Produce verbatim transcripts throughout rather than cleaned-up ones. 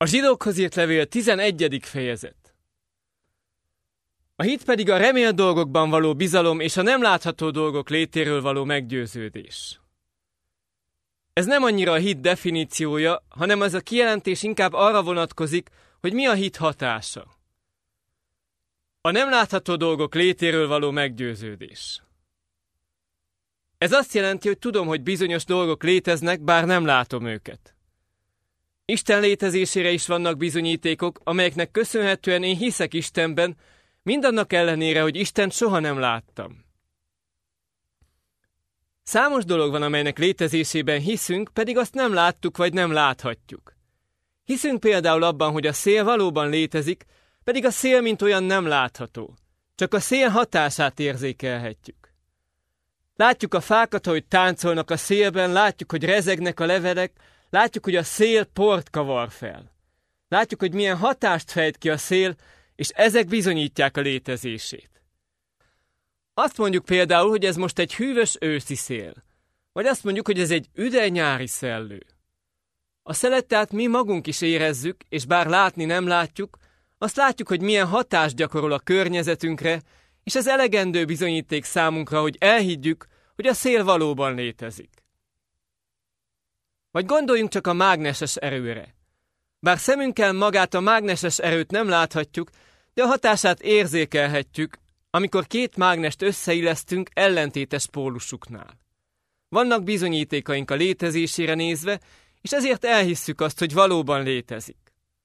A zsidókhoz írt levél tizenegyedik fejezet. A hit pedig a remélt dolgokban való bizalom és a nem látható dolgok létéről való meggyőződés. Ez nem annyira a hit definíciója, hanem ez a kijelentés inkább arra vonatkozik, hogy mi a hit hatása. A nem látható dolgok létéről való meggyőződés. Ez azt jelenti, hogy tudom, hogy bizonyos dolgok léteznek, bár nem látom őket. Isten létezésére is vannak bizonyítékok, amelyeknek köszönhetően én hiszek Istenben, mindannak ellenére, hogy Istent soha nem láttam. Számos dolog van, amelynek létezésében hiszünk, pedig azt nem láttuk vagy nem láthatjuk. Hiszünk például abban, hogy a szél valóban létezik, pedig a szél mint olyan nem látható. Csak a szél hatását érzékelhetjük. Látjuk a fákat, ahogy táncolnak a szélben, látjuk, hogy rezegnek a levelek, látjuk, hogy a szél port kavar fel. Látjuk, hogy milyen hatást fejt ki a szél, és ezek bizonyítják a létezését. Azt mondjuk például, hogy ez most egy hűvös őszi szél. Vagy azt mondjuk, hogy ez egy üde nyári szellő. A szelet tehát mi magunk is érezzük, és bár látni nem látjuk, azt látjuk, hogy milyen hatást gyakorol a környezetünkre, és ez elegendő bizonyíték számunkra, hogy elhiggyük, hogy a szél valóban létezik. Vagy gondoljunk csak a mágneses erőre. Bár szemünkkel magát a mágneses erőt nem láthatjuk, de a hatását érzékelhetjük, amikor két mágnest összeillesztünk ellentétes pólusuknál. Vannak bizonyítékaink a létezésére nézve, és ezért elhisszük azt, hogy valóban létezik.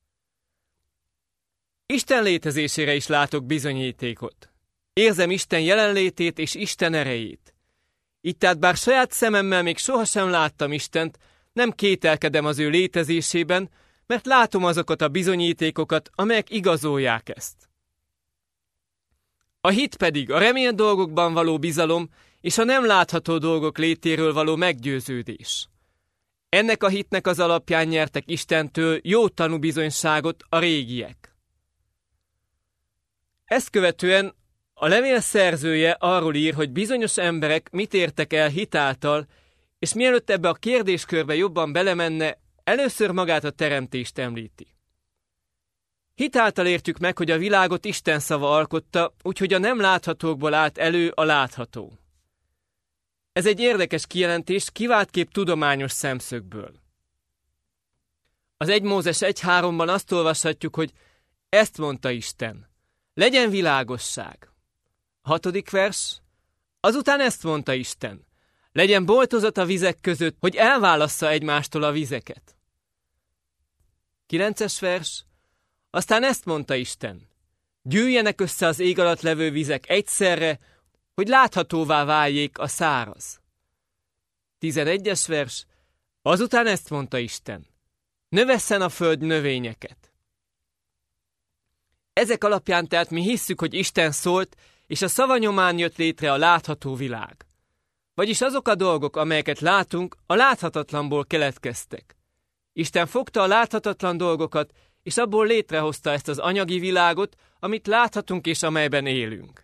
Isten létezésére is látok bizonyítékot. Érzem Isten jelenlétét és Isten erejét. Így tehát bár saját szememmel még sohasem láttam Istent, nem kételkedem az ő létezésében, mert látom azokat a bizonyítékokat, amelyek igazolják ezt. A hit pedig a remélt dolgokban való bizalom és a nem látható dolgok létéről való meggyőződés. Ennek a hitnek az alapján nyertek Istentől jó tanúbizonyságot a régiek. Ezt követően a levél szerzője arról ír, hogy bizonyos emberek mit értek el hit által, és mielőtt ebbe a kérdéskörbe jobban belemenne, először magát a teremtést említi. Hit által értjük meg, hogy a világot Isten szava alkotta, úgyhogy a nem láthatókból állt elő a látható. Ez egy érdekes kijelentés, kiváltképp tudományos szemszögből. Az egy Mózes egy háromban azt olvashatjuk, hogy ezt mondta Isten, legyen világosság. A hatodik vers, azután ezt mondta Isten, legyen boltozat a vizek között, hogy elválassza egymástól a vizeket. Kilences vers, aztán ezt mondta Isten, gyűjjenek össze az ég alatt levő vizek egyszerre, hogy láthatóvá váljék a száraz. Tizenegyes vers, azután ezt mondta Isten, növesszen a föld növényeket. Ezek alapján tehát mi hisszük, hogy Isten szólt, és a szava nyomán jött létre a látható világ. Vagyis azok a dolgok, amelyeket látunk, a láthatatlanból keletkeztek. Isten fogta a láthatatlan dolgokat, és abból létrehozta ezt az anyagi világot, amit láthatunk és amelyben élünk.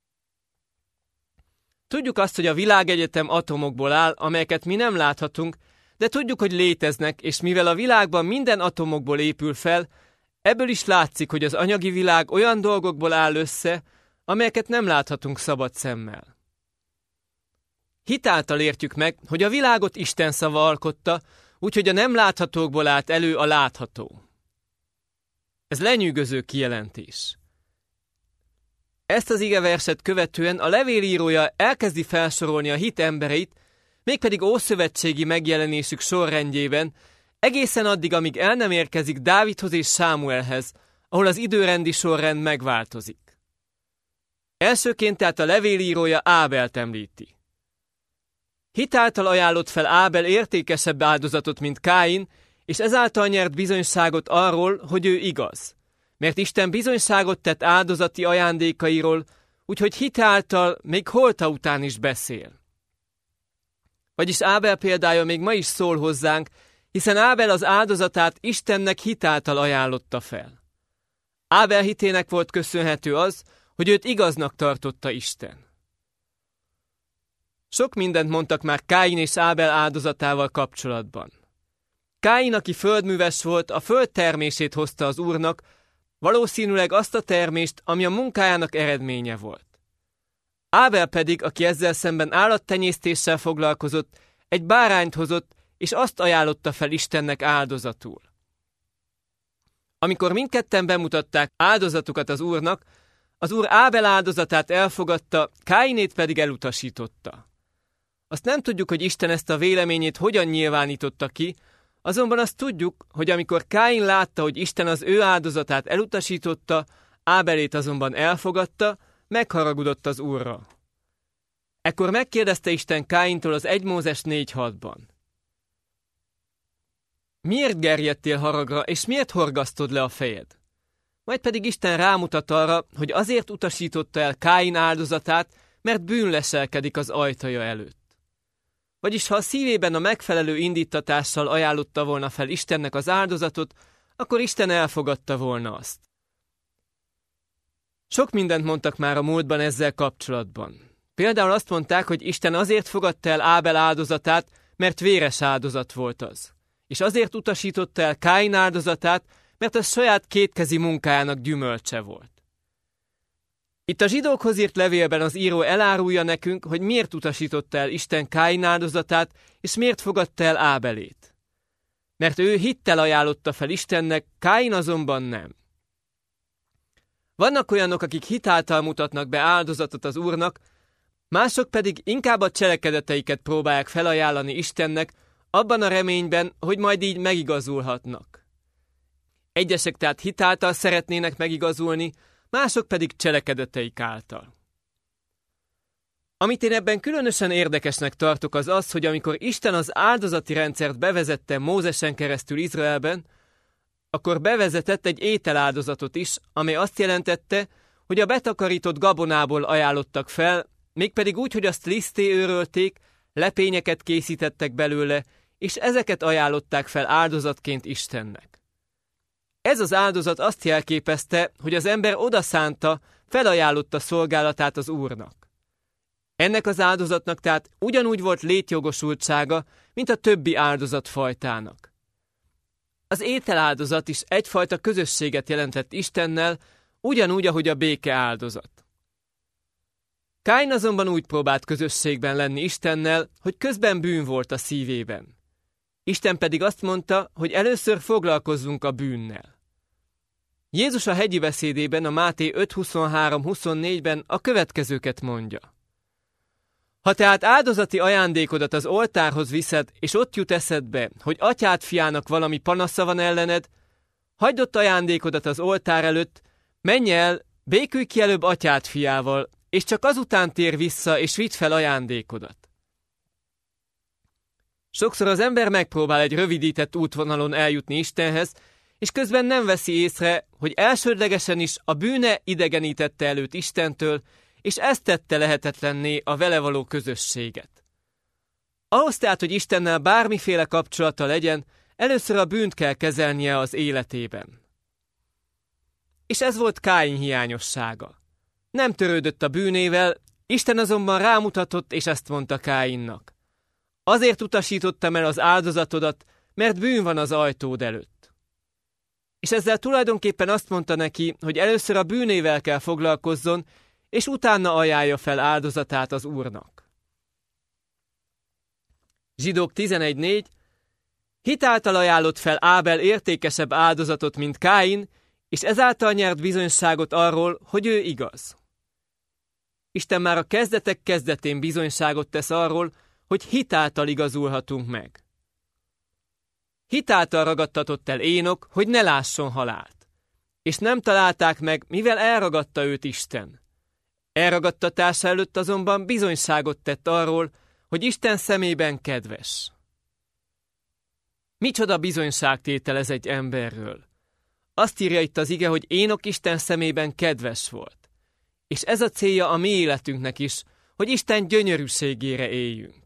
Tudjuk azt, hogy a világegyetem atomokból áll, amelyeket mi nem láthatunk, de tudjuk, hogy léteznek, és mivel a világban minden atomokból épül fel, ebből is látszik, hogy az anyagi világ olyan dolgokból áll össze, amelyeket nem láthatunk szabad szemmel. Hit által értjük meg, hogy a világot Isten szava alkotta, úgyhogy a nem láthatókból állt elő a látható. Ez lenyűgöző kijelentés. Ezt az igeverset követően a levélírója elkezdi felsorolni a hit embereit, mégpedig ószövetségi megjelenésük sorrendjében, egészen addig, amíg el nem érkezik Dávidhoz és Sámuelhez, ahol az időrendi sorrend megváltozik. Elsőként tehát a levélírója Ábelt említi. Hit által ajánlott fel Ábel értékesebb áldozatot, mint Káin, és ezáltal nyert bizonyságot arról, hogy ő igaz. Mert Isten bizonyságot tett áldozati ajándékairól, úgyhogy hit által még holta után is beszél. Vagyis Ábel példája még ma is szól hozzánk, hiszen Ábel az áldozatát Istennek hit által ajánlotta fel. Ábel hitének volt köszönhető az, hogy őt igaznak tartotta Isten. Sok mindent mondtak már Káin és Ábel áldozatával kapcsolatban. Káin, aki földműves volt, a föld termését hozta az Úrnak, valószínűleg azt a termést, ami a munkájának eredménye volt. Ábel pedig, aki ezzel szemben állattenyésztéssel foglalkozott, egy bárányt hozott, és azt ajánlotta fel Istennek áldozatul. Amikor mindketten bemutatták áldozatukat az Úrnak, az Úr Ábel áldozatát elfogadta, Káinét pedig elutasította. Azt nem tudjuk, hogy Isten ezt a véleményét hogyan nyilvánította ki, azonban azt tudjuk, hogy amikor Káin látta, hogy Isten az ő áldozatát elutasította, Ábelét azonban elfogadta, megharagudott az Úrra. Ekkor megkérdezte Isten Káintól az egy Mózes négy hatban. Miért gerjedtél haragra, és miért horgasztod le a fejed? Majd pedig Isten rámutat arra, hogy azért utasította el Káin áldozatát, mert bűn leselkedik az ajtaja előtt. Vagyis ha a szívében a megfelelő indítatással ajánlotta volna fel Istennek az áldozatot, akkor Isten elfogadta volna azt. Sok mindent mondtak már a múltban ezzel kapcsolatban. Például azt mondták, hogy Isten azért fogadta el Ábel áldozatát, mert véres áldozat volt az. És azért utasította el Káin áldozatát, mert az saját kétkezi munkájának gyümölcse volt. Itt a zsidókhoz írt levélben az író elárulja nekünk, hogy miért utasította el Isten Káin áldozatát, és miért fogadta el Ábelét. Mert ő hittel ajánlotta fel Istennek, Káin azonban nem. Vannak olyanok, akik hitáltal mutatnak be áldozatot az Úrnak, mások pedig inkább a cselekedeteiket próbálják felajánlani Istennek, abban a reményben, hogy majd így megigazulhatnak. Egyesek tehát hitáltal szeretnének megigazulni, mások pedig cselekedeteik által. Amit én ebben különösen érdekesnek tartok az az, hogy amikor Isten az áldozati rendszert bevezette Mózesen keresztül Izraelben, akkor bevezetett egy ételáldozatot is, amely azt jelentette, hogy a betakarított gabonából ajánlottak fel, mégpedig úgy, hogy azt liszté őrölték, lepényeket készítettek belőle, és ezeket ajánlották fel áldozatként Istennek. Ez az áldozat azt jelképezte, hogy az ember odaszánta, felajánlotta szolgálatát az Úrnak. Ennek az áldozatnak tehát ugyanúgy volt létjogosultsága, mint a többi áldozatfajtának. Az ételáldozat is egyfajta közösséget jelentett Istennel, ugyanúgy, ahogy a béke áldozat. Káin azonban úgy próbált közösségben lenni Istennel, hogy közben bűn volt a szívében. Isten pedig azt mondta, hogy először foglalkozzunk a bűnnel. Jézus a hegyi beszédében, a Máté öt huszonhárom huszonnégyben a következőket mondja. Ha tehát áldozati ajándékodat az oltárhoz viszed, és ott jut eszedbe, hogy atyád fiának valami panasza van ellened, hagyd ott ajándékodat az oltár előtt, menj el, békülj ki előbb atyád fiával, és csak azután tér vissza, és vidd fel ajándékodat. Sokszor az ember megpróbál egy rövidített útvonalon eljutni Istenhez, és közben nem veszi észre, hogy elsődlegesen is a bűne idegenítette előtt Istentől, és ezt tette lehetetlenné a vele való közösséget. Ahhoz tehát, hogy Istennel bármiféle kapcsolata legyen, először a bűnt kell kezelnie az életében. És ez volt Káin hiányossága. Nem törődött a bűnével, Isten azonban rámutatott, és ezt mondta Káinnak. Azért utasítottam el az áldozatodat, mert bűn van az ajtód előtt. És ezzel tulajdonképpen azt mondta neki, hogy először a bűnével kell foglalkozzon, és utána ajánlja fel áldozatát az Úrnak. Zsidók tizenegy négy. Hitáltal ajánlott fel Ábel értékesebb áldozatot, mint Káin, és ezáltal nyert bizonyságot arról, hogy ő igaz. Isten már a kezdetek kezdetén bizonyságot tesz arról, hogy hitáltal igazulhatunk meg. Hitáltal ragadtatott el Énok, hogy ne lásson halált. És nem találták meg, mivel elragadta őt Isten. Elragadtatása előtt azonban bizonyságot tett arról, hogy Isten szemében kedves. Micsoda bizonyságtétel ez egy emberről. Azt írja itt az ige, hogy Énok Isten szemében kedves volt. És ez a célja a mi életünknek is, hogy Isten gyönyörűségére éljünk.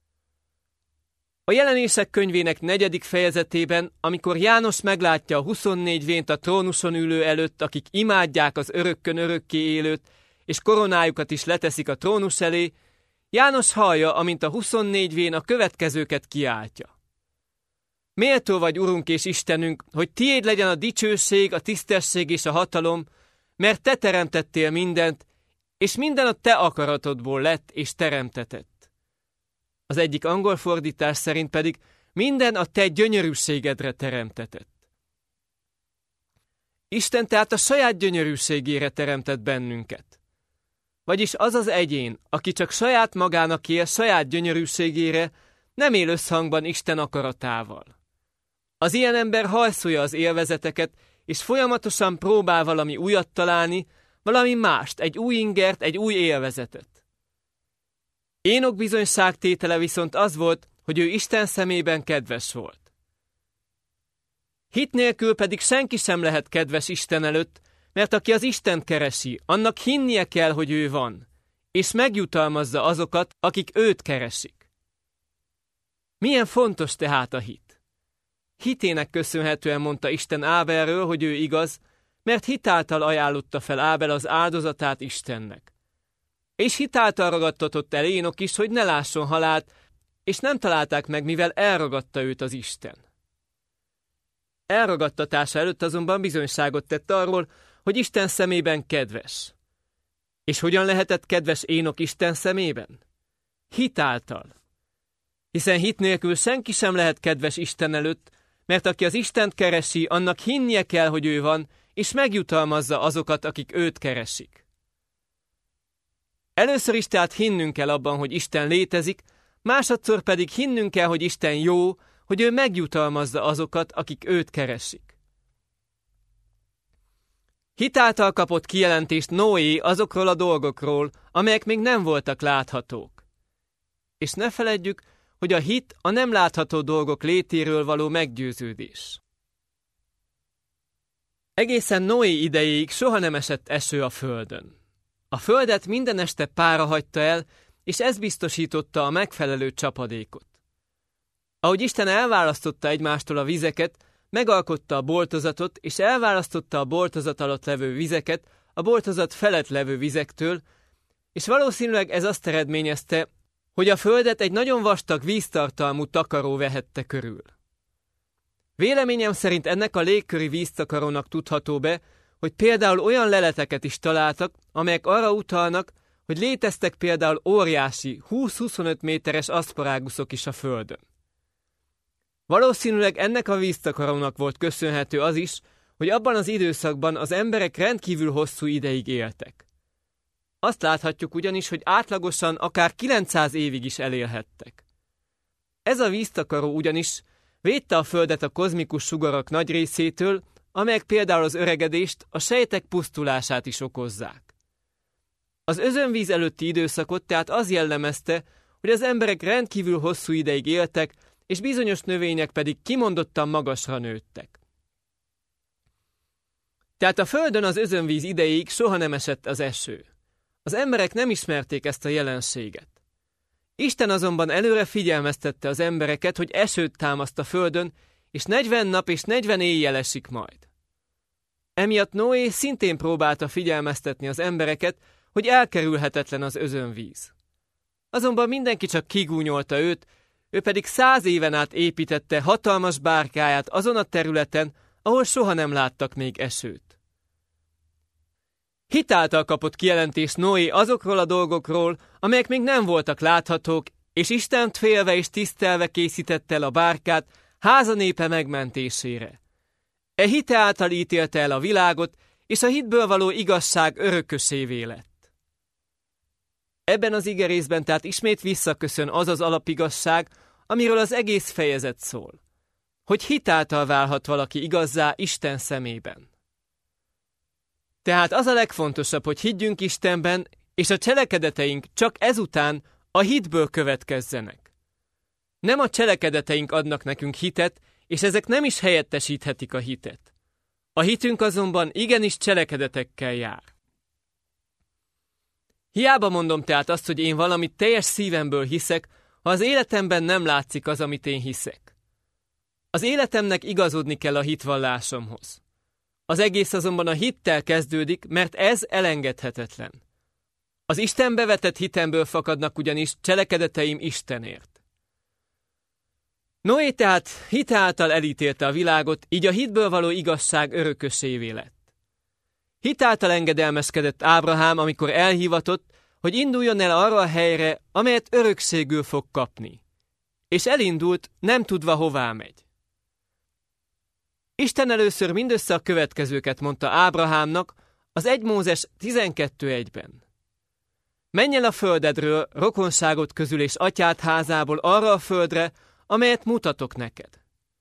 A Jelenések könyvének negyedik fejezetében, amikor János meglátja a huszonnégy vént a trónuson ülő előtt, akik imádják az örökkön örökké élőt, és koronájukat is leteszik a trónus elé, János hallja, amint a huszonnégy vén a következőket kiáltja. Méltó vagy, Urunk és Istenünk, hogy tiéd legyen a dicsőség, a tisztesség és a hatalom, mert te teremtettél mindent, és minden a te akaratodból lett és teremtetett. Az egyik angol fordítás szerint pedig minden a te gyönyörűségedre teremtetett. Isten tehát a saját gyönyörűségére teremtett bennünket. Vagyis az az egyén, aki csak saját magának él, saját gyönyörűségére, nem él összhangban Isten akaratával. Az ilyen ember hajszolja az élvezeteket, és folyamatosan próbál valami újat találni, valami mást, egy új ingert, egy új élvezetet. Énok bizonyságtétele viszont az volt, hogy ő Isten szemében kedves volt. Hit nélkül pedig senki sem lehet kedves Isten előtt, mert aki az Istent keresi, annak hinnie kell, hogy ő van, és megjutalmazza azokat, akik őt keresik. Milyen fontos tehát a hit? Hitének köszönhetően mondta Isten Ábelről, hogy ő igaz, mert hitáltal ajánlotta fel Ábel az áldozatát Istennek. És hitáltal ragadtatott el Énok is, hogy ne lásson halált, és nem találták meg, mivel elragadta őt az Isten. Elragadtatása előtt azonban bizonyságot tett arról, hogy Isten szemében kedves. És hogyan lehetett kedves Énok Isten szemében? Hitáltal. Hiszen hit nélkül senki sem lehet kedves Isten előtt, mert aki az Istent keresi, annak hinnie kell, hogy ő van, és megjutalmazza azokat, akik őt keresik. Először is tehát hinnünk kell abban, hogy Isten létezik, másodszor pedig hinnünk kell, hogy Isten jó, hogy ő megjutalmazza azokat, akik őt keresik. Hitáltal kapott kijelentést Noé azokról a dolgokról, amelyek még nem voltak láthatók. És ne feledjük, hogy a hit a nem látható dolgok létéről való meggyőződés. Egészen Noé idejéig soha nem esett eső a földön. A földet minden este pára hagyta el, és ez biztosította a megfelelő csapadékot. Ahogy Isten elválasztotta egymástól a vizeket, megalkotta a boltozatot, és elválasztotta a boltozat alatt levő vizeket a boltozat felett levő vizektől, és valószínűleg ez azt eredményezte, hogy a földet egy nagyon vastag víztartalmú takaró vehette körül. Véleményem szerint ennek a légköri víztakarónak tudható be, hogy például olyan leleteket is találtak, amelyek arra utalnak, hogy léteztek például óriási, húsz-huszonöt méteres aszparáguszok is a földön. Valószínűleg ennek a víztakarónak volt köszönhető az is, hogy abban az időszakban az emberek rendkívül hosszú ideig éltek. Azt láthatjuk ugyanis, hogy átlagosan akár kilencszáz évig is elélhettek. Ez a víztakaró ugyanis védte a Földet a kozmikus sugarak nagy részétől, amelyek például az öregedést, a sejtek pusztulását is okozzák. Az özönvíz előtti időszakot tehát az jellemezte, hogy az emberek rendkívül hosszú ideig éltek, és bizonyos növények pedig kimondottan magasra nőttek. Tehát a Földön az özönvíz idejéig soha nem esett az eső. Az emberek nem ismerték ezt a jelenséget. Isten azonban előre figyelmeztette az embereket, hogy esőt támaszt a földön, és negyven nap és negyven éjjel esik majd. Emiatt Noé szintén próbálta figyelmeztetni az embereket, hogy elkerülhetetlen az özönvíz. Azonban mindenki csak kigúnyolta őt, ő pedig száz éven át építette hatalmas bárkáját azon a területen, ahol soha nem láttak még esőt. Hitáltal kapott kijelentést Noé azokról a dolgokról, amelyek még nem voltak láthatók, és Istent félve és tisztelve készítette el a bárkát háza népe megmentésére. E hite által ítélte el a világot, és a hitből való igazság örökösévé lett. Ebben az igerészben tehát ismét visszaköszön az az alapigazság, amiről az egész fejezet szól, hogy hitáltal válhat valaki igazzá Isten szemében. Tehát az a legfontosabb, hogy higgyünk Istenben, és a cselekedeteink csak ezután a hitből következzenek. Nem a cselekedeteink adnak nekünk hitet, és ezek nem is helyettesíthetik a hitet. A hitünk azonban igenis cselekedetekkel jár. Hiába mondom tehát azt, hogy én valamit teljes szívemből hiszek, ha az életemben nem látszik az, amit én hiszek. Az életemnek igazodni kell a hitvallásomhoz. Az egész azonban a hittel kezdődik, mert ez elengedhetetlen. Az Istenbe vetett hitemből fakadnak ugyanis cselekedeteim Istenért. Noé tehát hite által elítélte a világot, így a hitből való igazság örökösévé lett. Hit által engedelmeskedett Ábrahám, amikor elhivatott, hogy induljon el arra a helyre, amelyet örökségül fog kapni. És elindult, nem tudva hová megy. Isten először mindössze a következőket mondta Ábrahámnak az egy Mózes tizenkettő egyben. Menj el a földedről, rokonságot közül és atyád házából arra a földre, amelyet mutatok neked.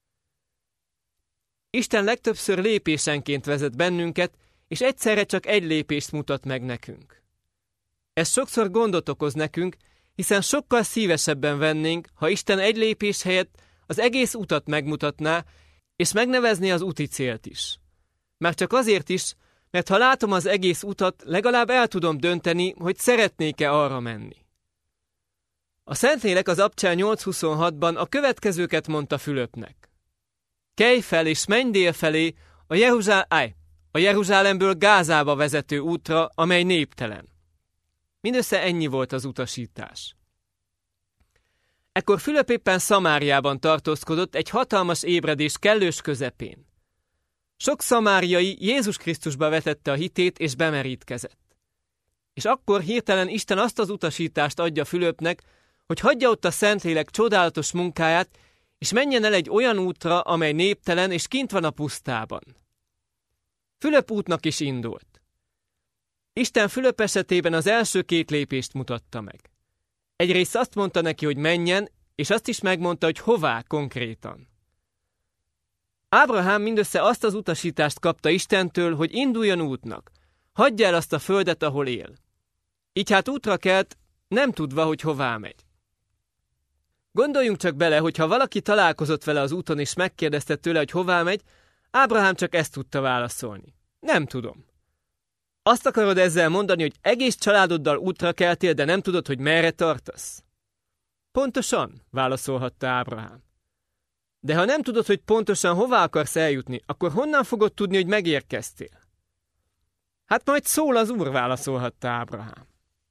Isten legtöbbször lépésenként vezet bennünket, és egyszerre csak egy lépést mutat meg nekünk. Ez sokszor gondot okoz nekünk, hiszen sokkal szívesebben vennénk, ha Isten egy lépés helyett az egész utat megmutatná, és megnevezné az úti célt is. Már csak azért is, mert ha látom az egész utat, legalább el tudom dönteni, hogy szeretnék-e arra menni. A Szentlélek az Abcsel nyolc huszonhatban a következőket mondta Fülöpnek. Kelj fel és menj délfelé a, Jeruzsál... Áj, a Jeruzsálemből Gázába vezető útra, amely néptelen. Mindössze ennyi volt az utasítás. Ekkor Fülöp éppen Szamáriában tartózkodott egy hatalmas ébredés kellős közepén. Sok szamáriai Jézus Krisztusba vetette a hitét és bemerítkezett. És akkor hirtelen Isten azt az utasítást adja Fülöpnek, hogy hagyja ott a Szentlélek csodálatos munkáját, és menjen el egy olyan útra, amely néptelen és kint van a pusztában. Fülöp útnak is indult. Isten Fülöp esetében az első két lépést mutatta meg. Egyrészt azt mondta neki, hogy menjen, és azt is megmondta, hogy hová konkrétan. Ábrahám mindössze azt az utasítást kapta Istentől, hogy induljon útnak, hagyja el azt a földet, ahol él. Így hát útra kelt, nem tudva, hogy hová megy. Gondoljunk csak bele, hogy ha valaki találkozott vele az úton és megkérdezte tőle, hogy hová megy, Ábrahám csak ezt tudta válaszolni. Nem tudom. Azt akarod ezzel mondani, hogy egész családoddal útra keltél, de nem tudod, hogy merre tartasz? Pontosan, válaszolhatta Ábrahám. De ha nem tudod, hogy pontosan hová akarsz eljutni, akkor honnan fogod tudni, hogy megérkeztél? Hát majd szól az Úr, válaszolhatta Ábrahám.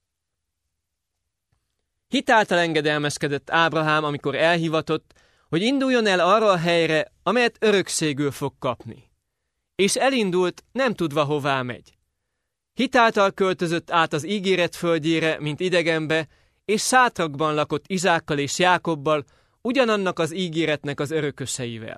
Hit által engedelmeskedett Ábrahám, amikor elhivatott, hogy induljon el arra a helyre, amelyet örökségül fog kapni. És elindult, nem tudva hová megy. Hit által költözött át az ígéret földjére, mint idegenbe, és sátrakban lakott Izsákkal és Jákobbal, ugyanannak az ígéretnek az örököseivel.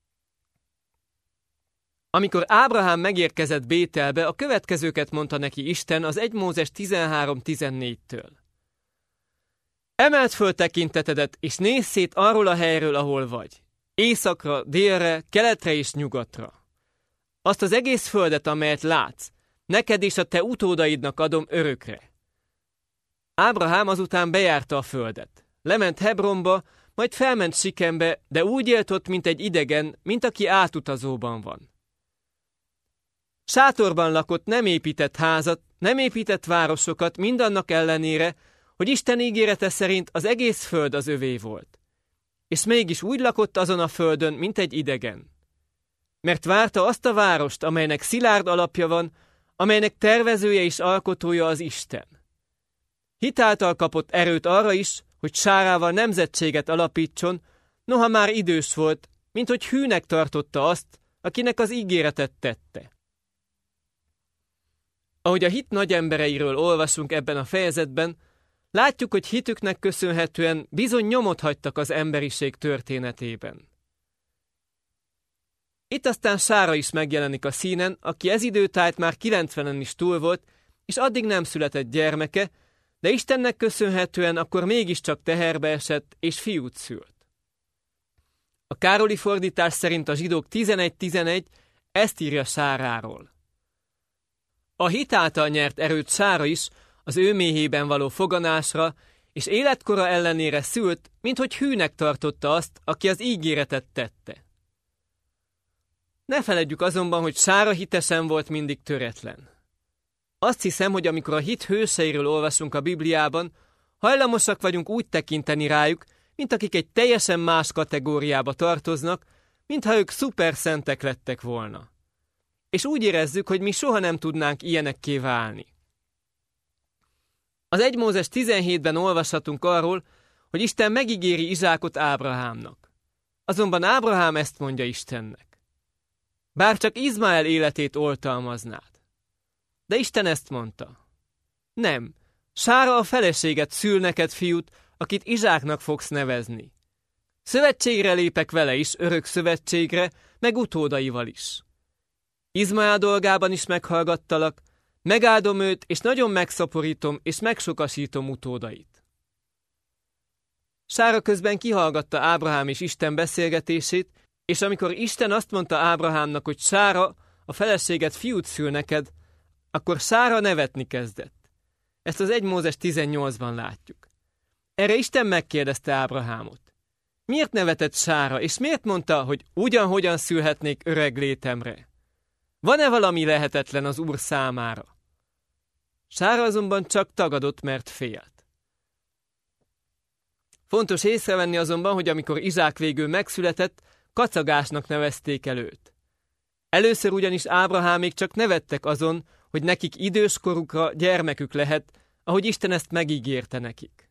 Amikor Ábrahám megérkezett Bételbe, a következőket mondta neki Isten az egy Mózes tizenhárom tizennégytől. Emeld föl tekintetedet, és nézz szét arról a helyről, ahol vagy. Északra, délre, keletre és nyugatra. Azt az egész földet, amelyet látsz, neked és a te utódaidnak adom örökre. Ábrahám azután bejárta a földet. Lement Hebronba, majd felment Sikembe, de úgy élt ott, mint egy idegen, mint aki átutazóban van. Sátorban lakott, nem épített házat, nem épített városokat, mindannak ellenére, hogy Isten ígérete szerint az egész föld az övé volt. És mégis úgy lakott azon a földön, mint egy idegen. Mert várta azt a várost, amelynek szilárd alapja van, amelynek tervezője és alkotója az Isten. Hitáltal kapott erőt arra is, hogy Sárával nemzetséget alapítson, noha már idős volt, mint hogy hűnek tartotta azt, akinek az ígéretet tette. Ahogy a hit nagy embereiről olvasunk ebben a fejezetben, látjuk, hogy hitüknek köszönhetően bizony nyomot hagytak az emberiség történetében. Itt aztán Sára is megjelenik a színen, aki ez időtájt már kilencvenen is túl volt, és addig nem született gyermeke, de Istennek köszönhetően akkor mégiscsak teherbe esett, és fiút szült. A Károli fordítás szerint a Zsidók tizenegy tizenegy ezt írja Sáráról. A hit által nyert erőt Sára is az ő méhében való foganásra, és életkora ellenére szült, minthogy hűnek tartotta azt, aki az ígéretet tette. Ne feledjük azonban, hogy Sára hitesen volt mindig töretlen. Azt hiszem, hogy amikor a hit hőseiről olvasunk a Bibliában, hajlamosak vagyunk úgy tekinteni rájuk, mint akik egy teljesen más kategóriába tartoznak, mintha ők szuperszentek lettek volna. És úgy érezzük, hogy mi soha nem tudnánk ilyenekké válni. Az egy Mózes tizenhétben olvashatunk arról, hogy Isten megígéri Izsákot Ábrahámnak. Azonban Ábrahám ezt mondja Istennek: bár csak Izmael életét oltalmaznád. De Isten ezt mondta: nem, Sára a feleséget szül neked fiút, akit Izsáknak fogsz nevezni. Szövetségre lépek vele is, örök szövetségre, meg utódaival is. Izmael dolgában is meghallgattalak, megáldom őt, és nagyon megszaporítom, és megsokasítom utódait. Sára közben kihallgatta Ábrahám és Isten beszélgetését, és amikor Isten azt mondta Ábrahámnak, hogy Sára, a feleséget fiút szül neked, akkor Sára nevetni kezdett. Ezt az egy Mózes tizennyolcban látjuk. Erre Isten megkérdezte Ábrahámot: miért nevetett Sára, és miért mondta, hogy ugyanhogyan szülhetnék öreg létemre? Van-e valami lehetetlen az Úr számára? Sára azonban csak tagadott, mert félt. Fontos észrevenni azonban, hogy amikor Izsák végül megszületett, kacagásnak nevezték el őt. Először ugyanis Ábrahámék csak nevettek azon, hogy nekik időskorukra gyermekük lehet, ahogy Isten ezt megígérte nekik.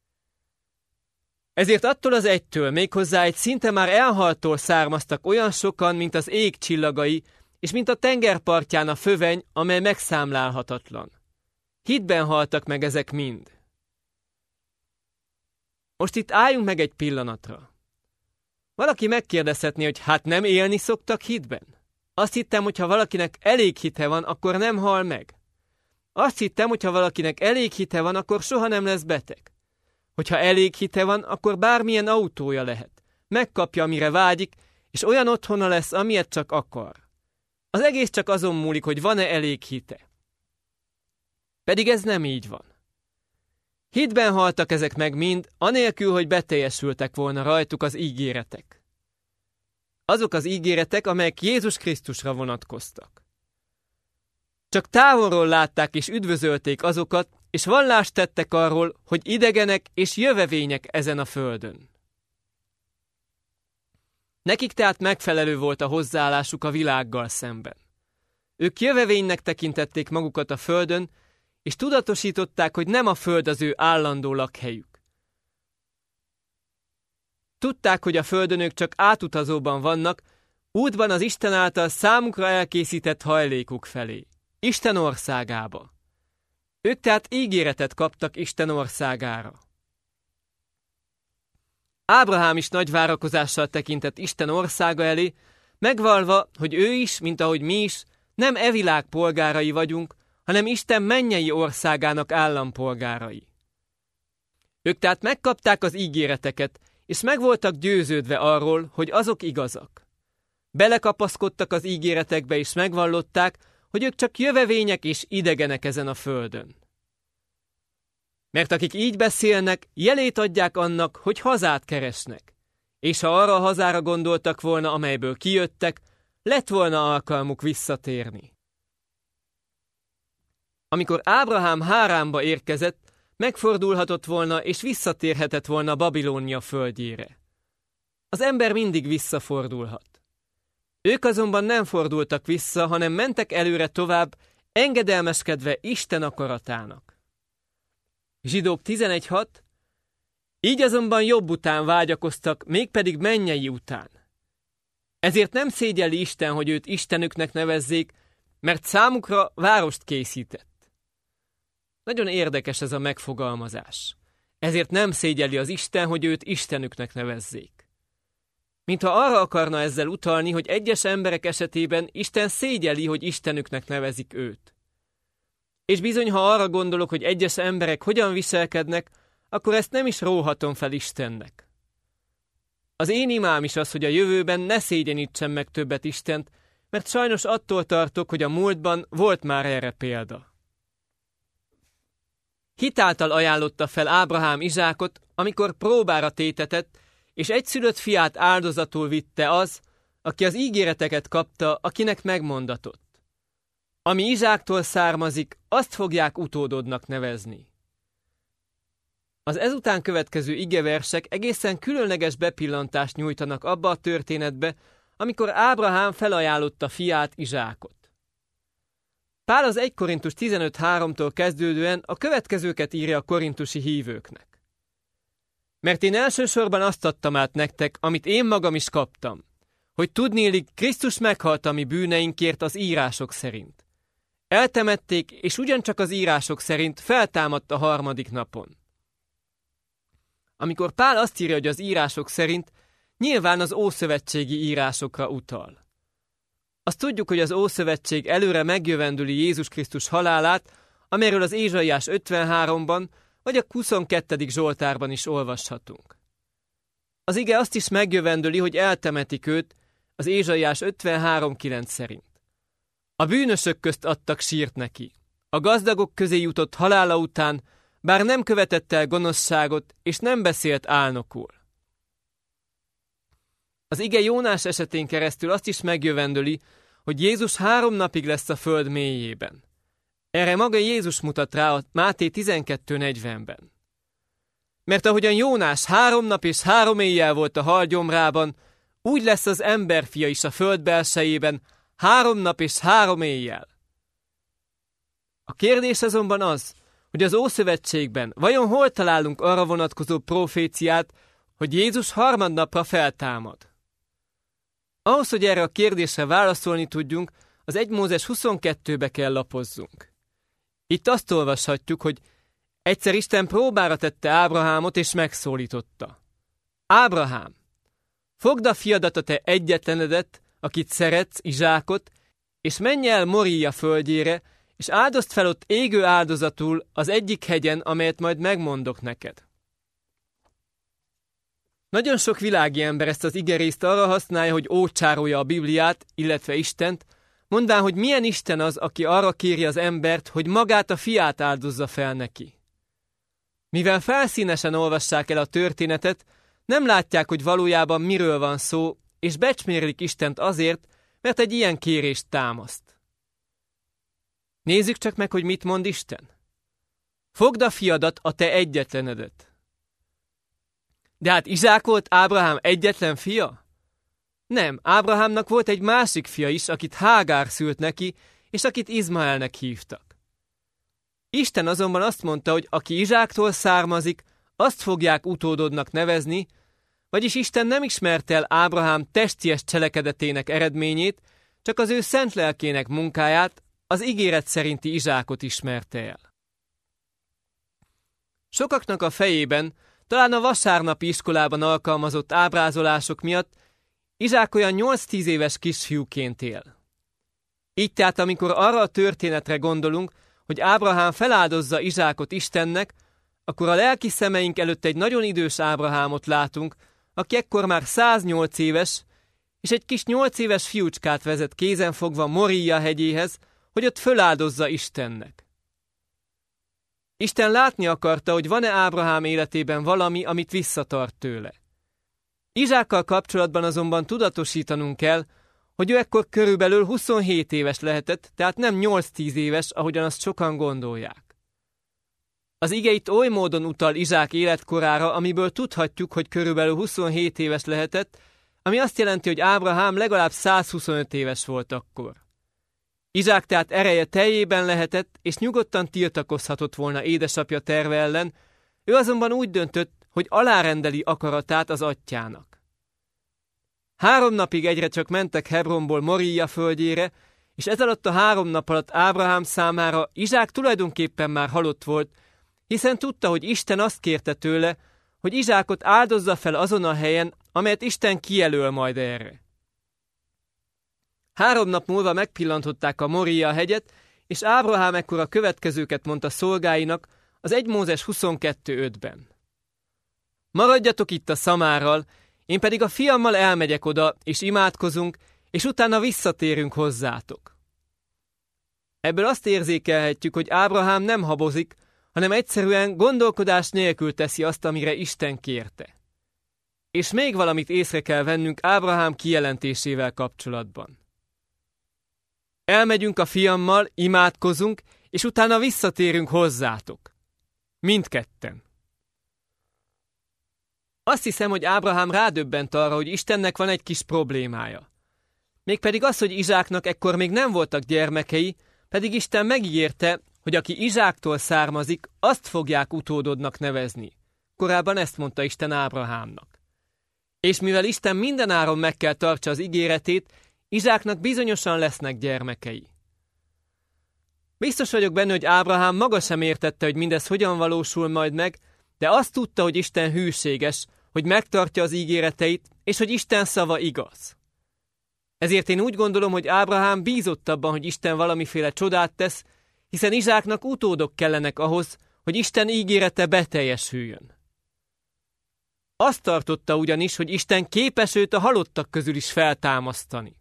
Ezért attól az egytől, méghozzá egy szinte már elhalttól származtak olyan sokan, mint az ég csillagai, és mint a tengerpartján a föveny, amely megszámlálhatatlan. Hitben haltak meg ezek mind. Most itt álljunk meg egy pillanatra. Valaki megkérdezhetné, hogy hát nem élni szoktak hitben? Azt hittem, hogy ha valakinek elég hite van, akkor nem hal meg. Azt hittem, hogy ha valakinek elég hite van, akkor soha nem lesz beteg. Hogyha elég hite van, akkor bármilyen autója lehet. Megkapja, amire vágyik, és olyan otthona lesz, amilyet csak akar. Az egész csak azon múlik, hogy van-e elég hite. Pedig ez nem így van. Hitben haltak ezek meg mind, anélkül, hogy beteljesültek volna rajtuk az ígéretek. Azok az ígéretek, amelyek Jézus Krisztusra vonatkoztak. Csak távolról látták és üdvözölték azokat, és vallást tettek arról, hogy idegenek és jövevények ezen a földön. Nekik tehát megfelelő volt a hozzáállásuk a világgal szemben. Ők jövevénynek tekintették magukat a földön, és tudatosították, hogy nem a föld az ő állandó lakhelyük. Tudták, hogy a földön ők csak átutazóban vannak, útban az Isten által számukra elkészített hajlékuk felé, Isten országába. Ők tehát ígéretet kaptak Isten országára. Ábrahám is nagy várakozással tekintett Isten országa elé, megvallva, hogy ő is, mint ahogy mi is, nem e világ polgárai vagyunk, hanem Isten mennyei országának állampolgárai. Ők tehát megkapták az ígéreteket, és meg voltak győződve arról, hogy azok igazak. Belekapaszkodtak az ígéretekbe, és megvallották, hogy ők csak jövevények és idegenek ezen a földön. Mert akik így beszélnek, jelét adják annak, hogy hazát keresnek, és ha arra a hazára gondoltak volna, amelyből kijöttek, lett volna alkalmuk visszatérni. Amikor Ábrahám Háránba érkezett, megfordulhatott volna és visszatérhetett volna Babilónia földjére. Az ember mindig visszafordulhat. Ők azonban nem fordultak vissza, hanem mentek előre tovább, engedelmeskedve Isten akaratának. Zsidók tizenegy hat. Így azonban jobb után vágyakoztak, mégpedig mennyei után. Ezért nem szégyelli Isten, hogy őt Istenüknek nevezzék, mert számukra várost készített. Nagyon érdekes ez a megfogalmazás. Ezért nem szégyelli az Isten, hogy őt Istenüknek nevezzék. Mintha arra akarna ezzel utalni, hogy egyes emberek esetében Isten szégyelli, hogy Istenüknek nevezik őt. És bizony, ha arra gondolok, hogy egyes emberek hogyan viselkednek, akkor ezt nem is róhatom fel Istennek. Az én imám is az, hogy a jövőben ne szégyenítsem meg többet Istent, mert sajnos attól tartok, hogy a múltban volt már erre példa. Hitáltal ajánlotta fel Ábrahám Izsákot, amikor próbára tétetett, és egyszülött fiát áldozatul vitte az, aki az ígéreteket kapta, akinek megmondatott. Ami Izsáktól származik, azt fogják utódodnak nevezni. Az ezután következő igeversek egészen különleges bepillantást nyújtanak abba a történetbe, amikor Ábrahám felajánlotta fiát Izsákot. Pál az egy Korintus tizenöt háromtól kezdődően a következőket írja a korintusi hívőknek. Mert én elsősorban azt adtam át nektek, amit én magam is kaptam, hogy tudnélik, Krisztus meghalt a mi bűneinkért az írások szerint. Eltemették, és ugyancsak az írások szerint feltámadt a harmadik napon. Amikor Pál azt írja, hogy az írások szerint, nyilván az ószövetségi írásokra utal. Azt tudjuk, hogy az Ószövetség előre megjövendüli Jézus Krisztus halálát, amelyről az Ézsaiás ötvenháromban vagy a huszonkettedik Zsoltárban is olvashatunk. Az ige azt is megjövendüli, hogy eltemetik őt az Ézsaiás ötvenhárom kilenc szerint. A bűnösök közt adtak sírt neki. A gazdagok közé jutott halála után, bár nem követett el gonoszságot, és nem beszélt álnokul. Az ige Jónás esetén keresztül azt is megjövendöli, hogy Jézus három napig lesz a föld mélyében. Erre maga Jézus mutat rá a Máté tizenkettő negyvenben. Mert ahogyan Jónás három nap és három éjjel volt a hal gyomrában, úgy lesz az emberfia is a föld belsejében három nap és három éjjel. A kérdés azonban az, hogy az Ószövetségben vajon hol találunk arra vonatkozó proféciát, hogy Jézus harmadnapra feltámad? Ahhoz, hogy erre a kérdésre válaszolni tudjunk, az egy Mózes huszonkettőbe kell lapozzunk. Itt azt olvashatjuk, hogy egyszer Isten próbára tette Ábrahámot, és megszólította. Ábrahám, fogd a fiadat, a te egyetlenedet, akit szeretsz, Izsákot, és menj el Moria földjére, és áldozd fel ott égő áldozatul az egyik hegyen, amelyet majd megmondok neked. Nagyon sok világi ember ezt az igerészt arra használja, hogy ócsárolja a Bibliát, illetve Istent, mondván, hogy milyen Isten az, aki arra kéri az embert, hogy magát a fiát áldozza fel neki. Mivel felszínesen olvassák el a történetet, nem látják, hogy valójában miről van szó, és becsmérlik Istent azért, mert egy ilyen kérést támaszt. Nézzük csak meg, hogy mit mond Isten. Fogd a fiadat, a te egyetlenedet. De hát Izsák volt Ábrahám egyetlen fia? Nem, Ábrahámnak volt egy másik fia is, akit Hágár szült neki, és akit Izmaelnek hívtak. Isten azonban azt mondta, hogy aki Izsáktól származik, azt fogják utódodnak nevezni, vagyis Isten nem ismerte el Ábrahám testies cselekedetének eredményét, csak az ő szent lelkének munkáját, az ígéret szerinti Izsákot ismerte el. Sokaknak a fejében, talán a vasárnapi iskolában alkalmazott ábrázolások miatt Izsák olyan nyolc-tíz éves kisfiúként él. Így tehát, amikor arra a történetre gondolunk, hogy Ábrahám feláldozza Izsákot Istennek, akkor a lelki szemeink előtt egy nagyon idős Ábrahámot látunk, aki ekkor már száznyolc éves, és egy kis nyolc éves fiúcskát vezet kézenfogva Moria hegyéhez, hogy ott föláldozza Istennek. Isten látni akarta, hogy van-e Ábrahám életében valami, amit visszatart tőle. Izsákkal kapcsolatban azonban tudatosítanunk kell, hogy ő ekkor körülbelül huszonhét éves lehetett, tehát nem nyolc-tíz éves, ahogyan azt sokan gondolják. Az ige itt oly módon utal Izsák életkorára, amiből tudhatjuk, hogy körülbelül huszonhét éves lehetett, ami azt jelenti, hogy Ábrahám legalább százhuszonöt éves volt akkor. Izsák tehát ereje teljében lehetett, és nyugodtan tiltakozhatott volna édesapja terve ellen, ő azonban úgy döntött, hogy alárendeli akaratát az atyjának. Három napig egyre csak mentek Hebronból Moria földjére, és ez alatt a három nap alatt Ábrahám számára Izsák tulajdonképpen már halott volt, hiszen tudta, hogy Isten azt kérte tőle, hogy Izsákot áldozza fel azon a helyen, amelyet Isten kijelöl majd erre. Három nap múlva megpillantották a Moria hegyet, és Ábrahám ekkor a következőket mondta szolgáinak az egy Mózes huszonkettő ötben. Maradjatok itt a szamárral, én pedig a fiammal elmegyek oda, és imádkozunk, és utána visszatérünk hozzátok. Ebből azt érzékelhetjük, hogy Ábrahám nem habozik, hanem egyszerűen gondolkodás nélkül teszi azt, amire Isten kérte. És még valamit észre kell vennünk Ábrahám kijelentésével kapcsolatban. Elmegyünk a fiammal, imádkozunk, és utána visszatérünk hozzátok. Mindketten. Azt hiszem, hogy Ábrahám rádöbbent arra, hogy Istennek van egy kis problémája. Mégpedig az, hogy Izsáknak ekkor még nem voltak gyermekei, pedig Isten megígérte, hogy aki Izsáktól származik, azt fogják utódodnak nevezni. korábban ezt mondta Isten Ábrahámnak. És mivel Isten mindenáron meg kell tartsa az ígéretét, Izsáknak bizonyosan lesznek gyermekei. Biztos vagyok benne, hogy Ábrahám maga sem értette, hogy mindez hogyan valósul majd meg, de azt tudta, hogy Isten hűséges, hogy megtartja az ígéreteit, és hogy Isten szava igaz. Ezért én úgy gondolom, hogy Ábrahám bízott abban, hogy Isten valamiféle csodát tesz, hiszen Izsáknak utódok kellenek ahhoz, hogy Isten ígérete beteljesüljön. Azt tartotta ugyanis, hogy Isten képes őt a halottak közül is feltámasztani.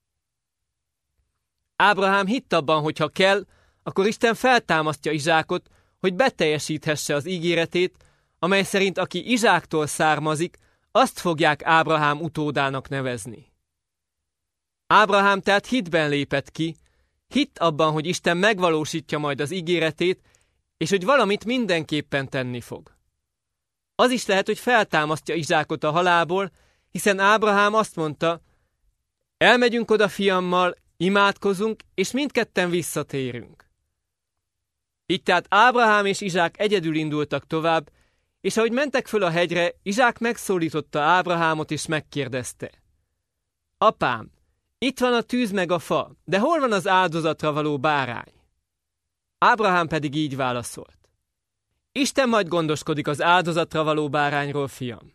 Ábrahám hitt abban, hogy ha kell, akkor Isten feltámasztja Izsákot, hogy beteljesíthesse az ígéretét, amely szerint aki Izsáktól származik, azt fogják Ábrahám utódának nevezni. Ábrahám tehát hitben lépett ki, hitt abban, hogy Isten megvalósítja majd az ígéretét, és hogy valamit mindenképpen tenni fog. Az is lehet, hogy feltámasztja Izsákot a halálból, hiszen Ábrahám azt mondta, elmegyünk oda fiammal, imádkozunk, és mindketten visszatérünk. Így tehát Ábrahám és Izsák egyedül indultak tovább, és ahogy mentek föl a hegyre, Izsák megszólította Ábrahámot, és megkérdezte. Apám, itt van a tűz meg a fa, de hol van az áldozatra való bárány? Ábrahám pedig így válaszolt. Isten majd gondoskodik az áldozatra való bárányról, fiam.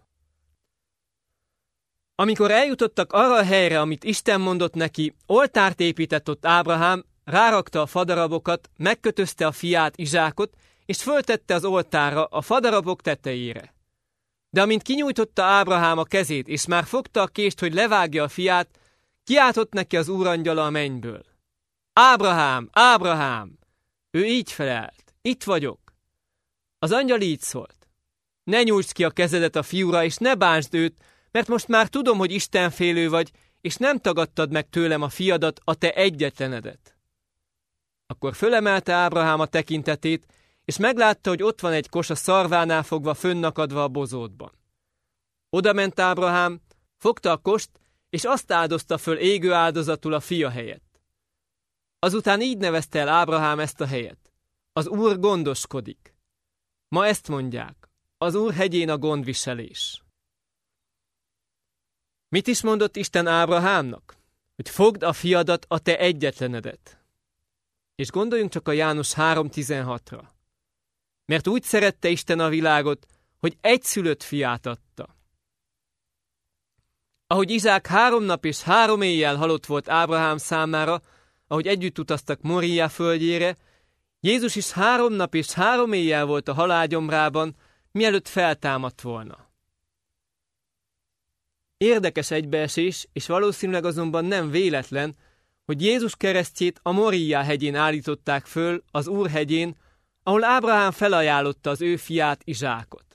Amikor eljutottak arra a helyre, amit Isten mondott neki, oltárt épített ott Ábrahám, rárakta a fadarabokat, megkötözte a fiát, Izsákot, és föltette az oltárra a fadarabok tetejére. De amint kinyújtotta Ábrahám a kezét, és már fogta a kést, hogy levágja a fiát, kiáltott neki az úrangyala a mennyből. Ábrahám, Ábrahám! Ő így felelt, itt vagyok. Az angyal így szólt. Ne nyújtsd ki a kezedet a fiúra, és ne bántsd őt, mert most már tudom, hogy istenfélő vagy, és nem tagadtad meg tőlem a fiadat, a te egyetlenedet. Akkor fölemelte Ábrahám a tekintetét, és meglátta, hogy ott van egy kos a szarvánál fogva fönnakadva a bozótban. Oda ment Ábrahám, fogta a kost, és azt áldozta föl égő áldozatul a fia helyett. Azután így nevezte el Ábrahám ezt a helyet. Az Úr gondoskodik. Ma ezt mondják, az Úr hegyén a gondviselés. Mit is mondott Isten Ábrahámnak? Hogy fogd a fiadat, a te egyetlenedet. És gondoljunk csak a János három tizenhatra. Mert úgy szerette Isten a világot, hogy egyszülött fiát adta. Ahogy Izsák három nap és három éjjel halott volt Ábrahám számára, ahogy együtt utaztak Moria földjére, Jézus is három nap és három éjjel volt a halálgyomrában, mielőtt feltámadt volna. Érdekes egybeesés, és valószínűleg azonban nem véletlen, hogy Jézus keresztjét a Moria hegyén állították föl, az Úr hegyén, ahol Ábrahám felajánlotta az ő fiát, Izsákot.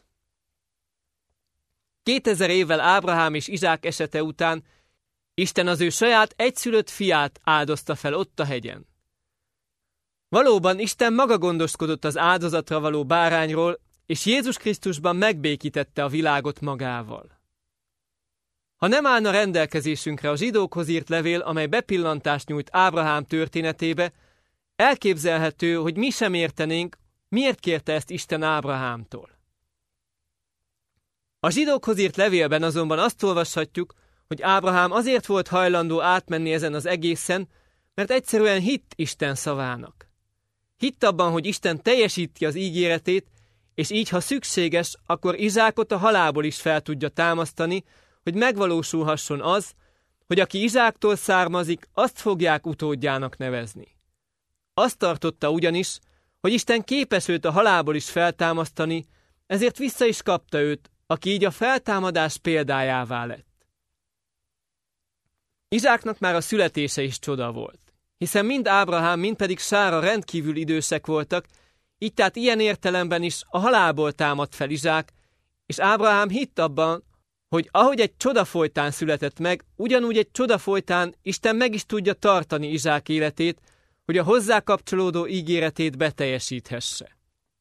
Kétezer évvel Ábrahám és Izsák esete után Isten az ő saját egyszülött fiát áldozta fel ott a hegyen. Valóban Isten maga gondoskodott az áldozatra való bárányról, és Jézus Krisztusban megbékítette a világot magával. Ha nem állna rendelkezésünkre a zsidókhoz írt levél, amely bepillantást nyújt Ábrahám történetébe, elképzelhető, hogy mi sem értenénk, miért kérte ezt Isten Ábrahámtól. A zsidókhoz írt levélben azonban azt olvashatjuk, hogy Ábrahám azért volt hajlandó átmenni ezen az egészen, mert egyszerűen hitt Isten szavának. Hitt abban, hogy Isten teljesíti az ígéretét, és így, ha szükséges, akkor Izsákot a halálból is fel tudja támasztani, hogy megvalósulhasson az, hogy aki Izsáktól származik, azt fogják utódjának nevezni. Azt tartotta ugyanis, hogy Isten képes őt a halálból is feltámasztani, ezért vissza is kapta őt, aki így a feltámadás példájává lett. Izsáknak már a születése is csoda volt, hiszen mind Ábrahám, mind pedig Sára rendkívül idősek voltak, így tehát ilyen értelemben is a halálból támadt fel Izsák, és Ábrahám hitt abban, hogy ahogy egy csoda folytán született meg, ugyanúgy egy csoda folytán Isten meg is tudja tartani Izsák életét, hogy a hozzá kapcsolódó ígéretét beteljesíthesse.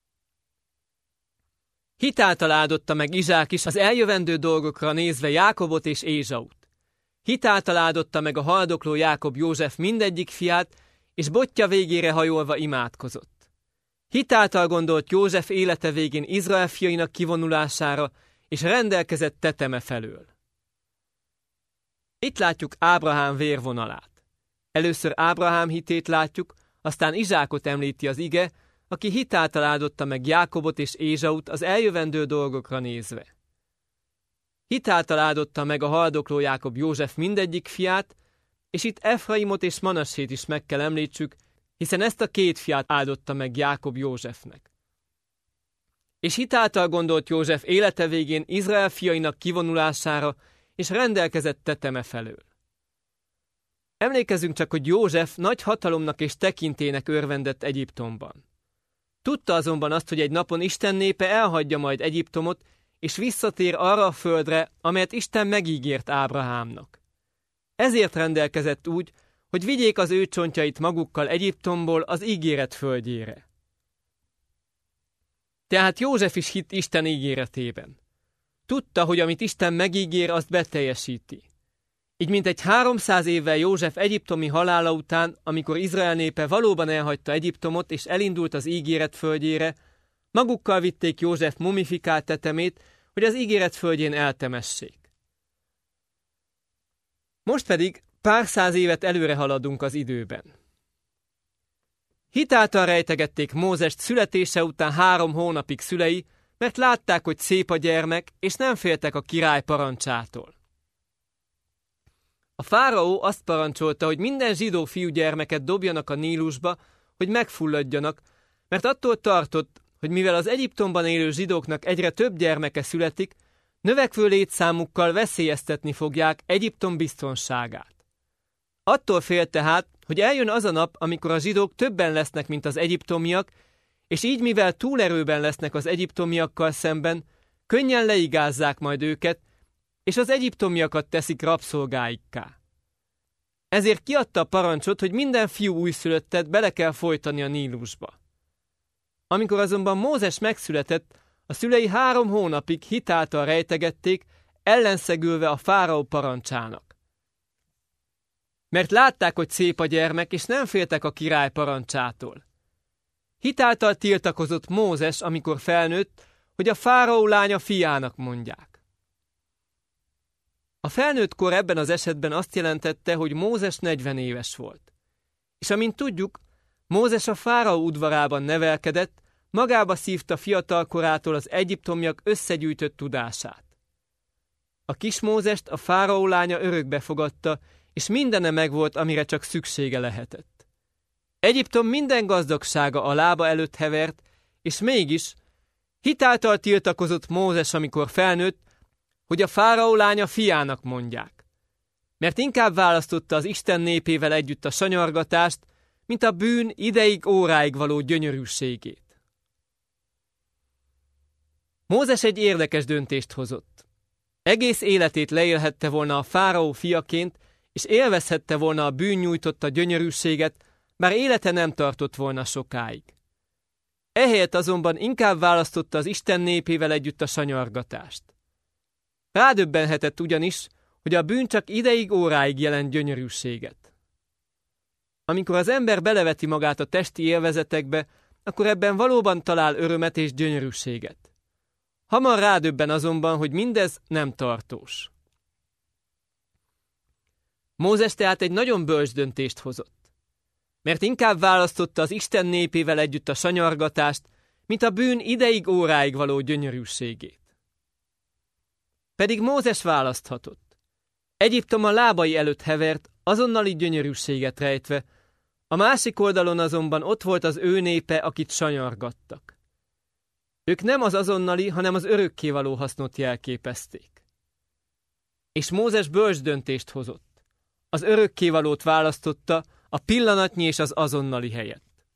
Hitáltal áldotta meg Izsák is az eljövendő dolgokra nézve Jákobot és Ézsaut. Hitáltal áldotta meg a haldokló Jákob József mindegyik fiát, és botja végére hajolva imádkozott. Hitáltal gondolt József élete végén Izrael fiainak kivonulására, és rendelkezett teteme felől. Itt látjuk Ábrahám vérvonalát. Először Ábrahám hitét látjuk, aztán Izsákot említi az ige, aki hitáltal áldotta meg Jákobot és Ézsaut az eljövendő dolgokra nézve. Hitáltal áldotta meg a haldokló Jákob József mindegyik fiát, és itt Efraimot és Manassét is meg kell említsük, hiszen ezt a két fiát áldotta meg Jákob Józsefnek. És hitáltal gondolt József élete végén Izrael fiainak kivonulására, és rendelkezett teteme felől. Emlékezzünk csak, hogy József nagy hatalomnak és tekintének örvendett Egyiptomban. Tudta azonban azt, hogy egy napon Isten népe elhagyja majd Egyiptomot, és visszatér arra a földre, amelyet Isten megígért Ábrahámnak. Ezért rendelkezett úgy, hogy vigyék az ő csontjait magukkal Egyiptomból az ígéret földjére. Tehát József is hitt Isten ígéretében. Tudta, hogy amit Isten megígér, azt beteljesíti. Így mintegy háromszáz évvel József egyiptomi halála után, amikor Izrael népe valóban elhagyta Egyiptomot és elindult az ígéret földjére, magukkal vitték József mumifikált tetemét, hogy az ígéret földjén eltemessék. Most pedig pár száz évet előre haladunk az időben. Hitáltal rejtegették Mózest születése után három hónapig szülei, mert látták, hogy szép a gyermek, és nem féltek a király parancsától. A fáraó azt parancsolta, hogy minden zsidó fiúgyermeket dobjanak a Nílusba, hogy megfulladjanak, mert attól tartott, hogy mivel az Egyiptomban élő zsidóknak egyre több gyermeke születik, növekvő létszámukkal veszélyeztetni fogják Egyiptom biztonságát. Attól félt tehát, hogy eljön az a nap, amikor a zsidók többen lesznek, mint az egyiptomiak, és így mivel túlerőben lesznek az egyiptomiakkal szemben, könnyen leigázzák majd őket, és az egyiptomiakat teszik rabszolgáikká. Ezért kiadta a parancsot, hogy minden fiú újszülöttet bele kell folytani a Nílusba. Amikor azonban Mózes megszületett, a szülei három hónapig hitáltal rejtegették, ellenszegülve a fáraó parancsának. Mert látták, hogy szép a gyermek, és nem féltek a király parancsától. Hitáltal tiltakozott Mózes, amikor felnőtt, hogy a fáraó lánya fiának mondják. A felnőtt kor ebben az esetben azt jelentette, hogy Mózes negyven éves volt. És amint tudjuk, Mózes a fáraó udvarában nevelkedett, magába szívta fiatal korától az egyiptomiak összegyűjtött tudását. A kis Mózest a fáraó lánya örökbe fogadta, és mindene megvolt, amire csak szüksége lehetett. Egyiptom minden gazdagsága a lába előtt hevert, és mégis hitáltal tiltakozott Mózes, amikor felnőtt, hogy a fáraó lánya fiának mondják. Mert inkább választotta az Isten népével együtt a sanyargatást, mint a bűn ideig óráig való gyönyörűségét. Mózes egy érdekes döntést hozott. Egész életét leélhette volna a fáraó fiaként, és élvezhette volna a bűn nyújtotta gyönyörűséget, bár élete nem tartott volna sokáig. Ehelyett azonban inkább választotta az Isten népével együtt a sanyargatást. Rádöbbenhetett ugyanis, hogy a bűn csak ideig óráig jelent gyönyörűséget. Amikor az ember beleveti magát a testi élvezetekbe, akkor ebben valóban talál örömet és gyönyörűséget. Hamar rádöbben azonban, hogy mindez nem tartós. Mózes tehát egy nagyon bölcs döntést hozott, mert inkább választotta az Isten népével együtt a sanyargatást, mint a bűn ideig óráig való gyönyörűségét. Pedig Mózes választhatott. Egyiptom a lábai előtt hevert, azonnali gyönyörűséget rejtve, a másik oldalon azonban ott volt az ő népe, akit sanyargattak. Ők nem az azonnali, hanem az örökkévaló hasznot jelképezték. És Mózes bölcs döntést hozott. Az örökkévalót választotta a pillanatnyi és az azonnali helyett.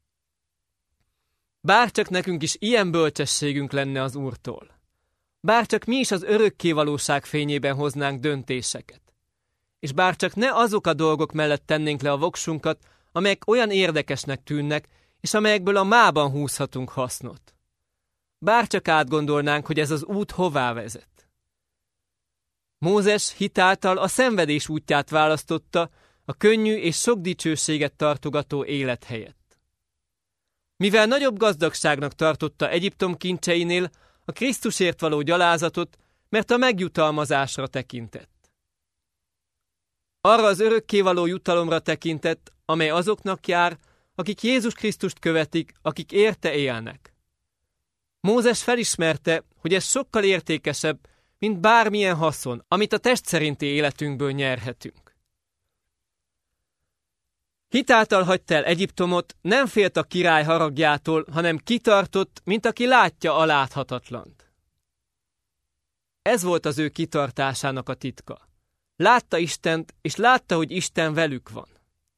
Bárcsak nekünk is ilyen bölcsességünk lenne az Úrtól. Bárcsak mi is az örökkévalóság fényében hoznánk döntéseket. És bárcsak ne azok a dolgok mellett tennénk le a voksunkat, amelyek olyan érdekesnek tűnnek, és amelyekből a mában húzhatunk hasznot. Bárcsak átgondolnánk, hogy ez az út hová vezet. Mózes hitáltal a szenvedés útját választotta, a könnyű és sok dicsőséget tartogató élet helyett. mivel nagyobb gazdagságnak tartotta Egyiptom kincseinél a Krisztusért való gyalázatot, mert a megjutalmazásra tekintett. Arra az örökkévaló jutalomra tekintett, amely azoknak jár, akik Jézus Krisztust követik, akik érte élnek. Mózes felismerte, hogy ez sokkal értékesebb, mint bármilyen haszon, amit a test szerinti életünkből nyerhetünk. Hitáltal hagyta el Egyiptomot, nem félt a király haragjától, hanem kitartott, mint aki látja a láthatatlant. Ez volt az ő kitartásának a titka. Látta Istent, és látta, hogy Isten velük van.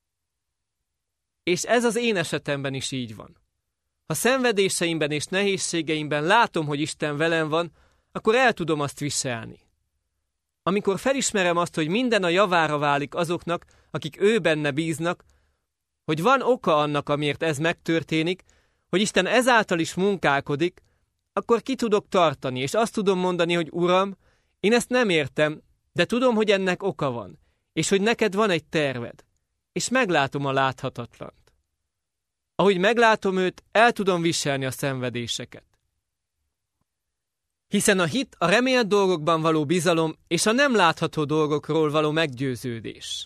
És ez az én esetemben is így van. Ha szenvedéseimben és nehézségeimben látom, hogy Isten velem van, akkor el tudom azt viselni. Amikor felismerem azt, hogy minden a javára válik azoknak, akik ő benne bíznak, hogy van oka annak, amiért ez megtörténik, hogy Isten ezáltal is munkálkodik, akkor ki tudok tartani, és azt tudom mondani, hogy Uram, én ezt nem értem, de tudom, hogy ennek oka van, és hogy neked van egy terved, és meglátom a láthatatlant. Ahogy meglátom őt, el tudom viselni a szenvedéseket. Hiszen a hit a remélt dolgokban való bizalom, és a nem látható dolgokról való meggyőződés.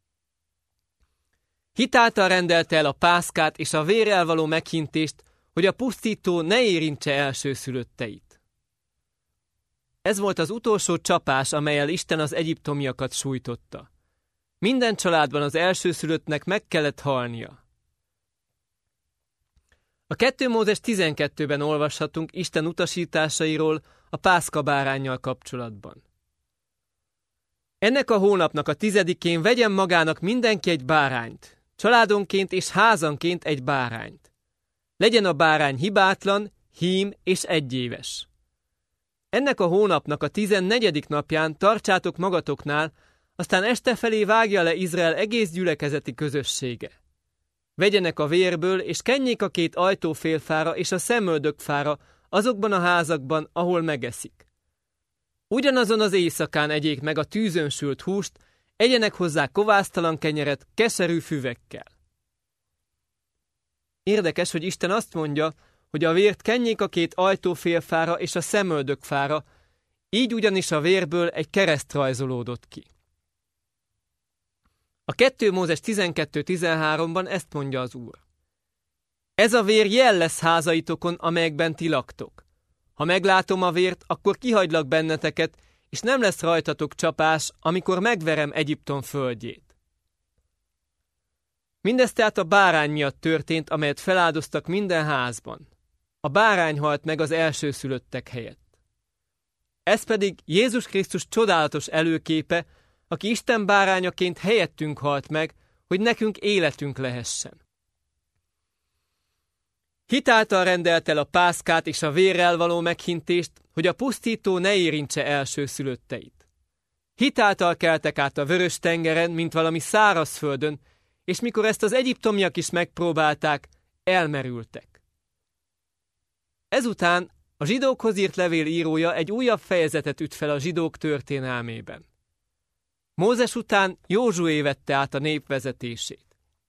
Hitáltal rendelte el a pászkát és a vérrel való meghintést, hogy a pusztító ne érintse elsőszülötteit. Ez volt az utolsó csapás, amellyel Isten az egyiptomiakat sújtotta. Minden családban az elsőszülöttnek meg kellett halnia. A kettő Mózes tizenkettőben olvashatunk Isten utasításairól a pászka báránnyal kapcsolatban. Ennek a hónapnak a tizedikén vegyen magának mindenki egy bárányt, családonként és házanként egy bárányt. Legyen a bárány hibátlan, hím és egyéves. Ennek a hónapnak a tizennegyedik napján tartsátok magatoknál, aztán este felé vágja le Izrael egész gyülekezeti közössége. Vegyenek a vérből, és kenjék a két ajtófélfára és a szemöldökfára azokban a házakban, ahol megeszik. Ugyanazon az éjszakán egyék meg a tűzön sült húst, egyenek hozzá kovásztalan kenyeret keserű füvekkel. Érdekes, hogy Isten azt mondja, hogy a vért kenjék a két ajtófélfára és a szemöldökfára, így ugyanis a vérből egy kereszt rajzolódott ki. A kettő Mózes tizenkettő tizenháromban ezt mondja az Úr. Ez a vér jel lesz házaitokon, amelyekben ti laktok. Ha meglátom a vért, akkor kihagylak benneteket, és nem lesz rajtatok csapás, amikor megverem Egyiptom földjét. Mindez tehát a bárány miatt történt, amelyet feláldoztak minden házban. A bárány halt meg az elsőszülöttek helyett. Ez pedig Jézus Krisztus csodálatos előképe, aki Isten bárányaként helyettünk halt meg, hogy nekünk életünk lehessen. Hitáltal rendelt el a pászkát és a vérrel való meghintést, hogy a pusztító ne érintse elsőszülötteit. Hitáltal keltek át a vörös tengeren, mint valami szárazföldön, és mikor ezt az egyiptomiak is megpróbálták, elmerültek. Ezután a zsidókhoz írt levél írója egy újabb fejezetet üt fel a zsidók történelmében. Mózes után Józsué vette át a nép vezetését.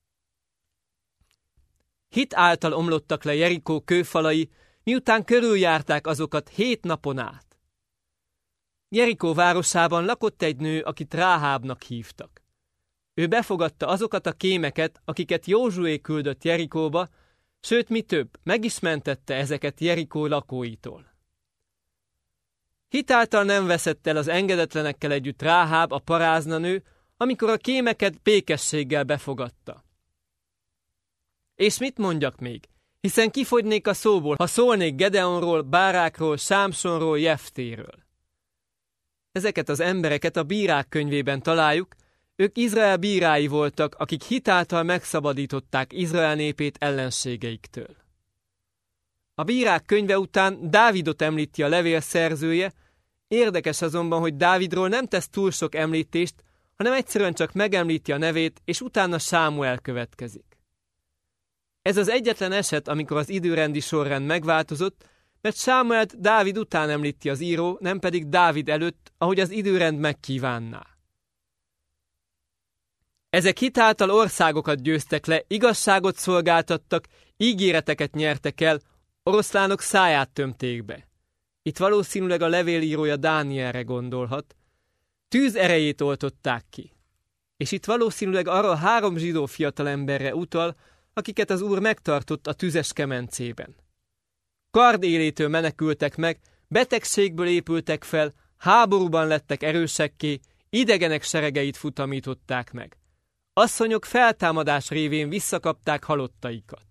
Hit által omlottak le Jerikó kőfalai, miután körüljárták azokat hét napon át. Jerikó városában lakott egy nő, akit Ráhábnak hívtak. Ő befogadta azokat a kémeket, akiket Józsué küldött Jerikóba, sőt, mi több, meg is mentette ezeket Jerikó lakóitól. Hitáltal nem veszett el az engedetlenekkel együtt Ráháb, a paráznanő, amikor a kémeket békességgel befogadta. És mit mondjak még? Hiszen kifogynék a szóból, ha szólnék Gedeonról, Bárákról, Sámsonról, Jeftéről. Ezeket az embereket a bírák könyvében találjuk, ők Izrael bírái voltak, akik hitáltal megszabadították Izrael népét ellenségeiktől. A bírák könyve után Dávidot említi a levél szerzője, érdekes azonban, hogy Dávidról nem tesz túl sok említést, hanem egyszerűen csak megemlíti a nevét, és utána Sámuel következik. Ez az egyetlen eset, amikor az időrendi sorrend megváltozott, mert Sámuelt Dávid után említi az író, nem pedig Dávid előtt, ahogy az időrend megkívánná. Ezek hitáltal országokat győztek le, igazságot szolgáltattak, ígéreteket nyertek el, oroszlánok száját tömték be. Itt valószínűleg a levélírója Dánielre gondolhat. Tűz erejét oltották ki. És itt valószínűleg arra a három zsidó fiatalemberre utal, akiket az Úr megtartott a tüzes kemencében. Kard élétől menekültek meg, betegségből épültek fel, háborúban lettek erősekké, idegenek seregeit futamították meg. Asszonyok feltámadás révén visszakapták halottaikat.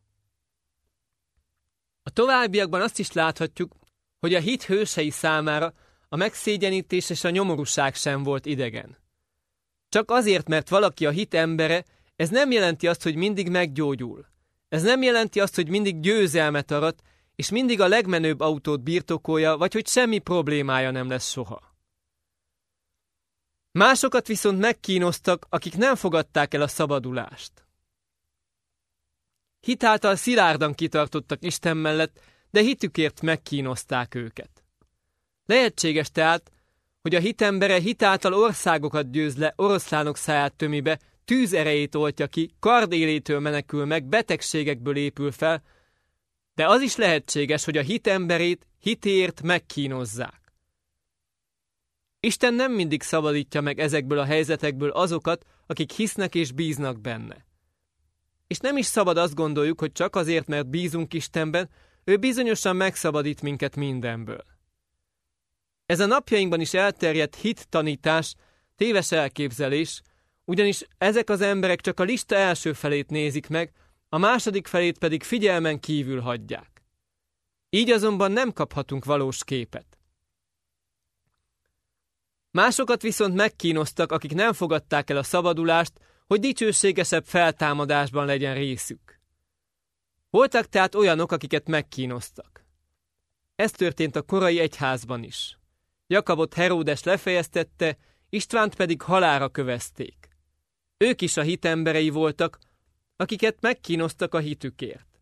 A továbbiakban azt is láthatjuk, hogy a hit hősei számára a megszégyenítés és a nyomorúság sem volt idegen. Csak azért, mert valaki a hit embere, ez nem jelenti azt, hogy mindig meggyógyul. Ez nem jelenti azt, hogy mindig győzelmet arat, és mindig a legmenőbb autót birtokolja, vagy hogy semmi problémája nem lesz soha. Másokat viszont megkínoztak, akik nem fogadták el a szabadulást. Hitáltal szilárdan kitartottak Isten mellett, de hitükért megkínozták őket. Lehetséges tehát, hogy a hitembere hitáltal országokat győz le, oroszlánok száját tömi be, tűz erejét oltja ki, kardélétől menekül meg, betegségekből épül fel, de az is lehetséges, hogy a hitemberét hitéért megkínozzák. Isten nem mindig szabadítja meg ezekből a helyzetekből azokat, akik hisznek és bíznak benne. És nem is szabad azt gondoljuk, hogy csak azért, mert bízunk Istenben, ő bizonyosan megszabadít minket mindenből. Ez a napjainkban is elterjedt hittanítás, téves elképzelés, ugyanis ezek az emberek csak a lista első felét nézik meg, a második felét pedig figyelmen kívül hagyják. Így azonban nem kaphatunk valós képet. Másokat viszont megkínoztak, akik nem fogadták el a szabadulást, hogy dicsőségesebb feltámadásban legyen részük. Voltak tehát olyanok, akiket megkínoztak. Ez történt a korai egyházban is. Jakabot Heródes lefejeztette, Istvánt pedig halálra kövezték. Ők is a hit emberei voltak, akiket megkínoztak a hitükért.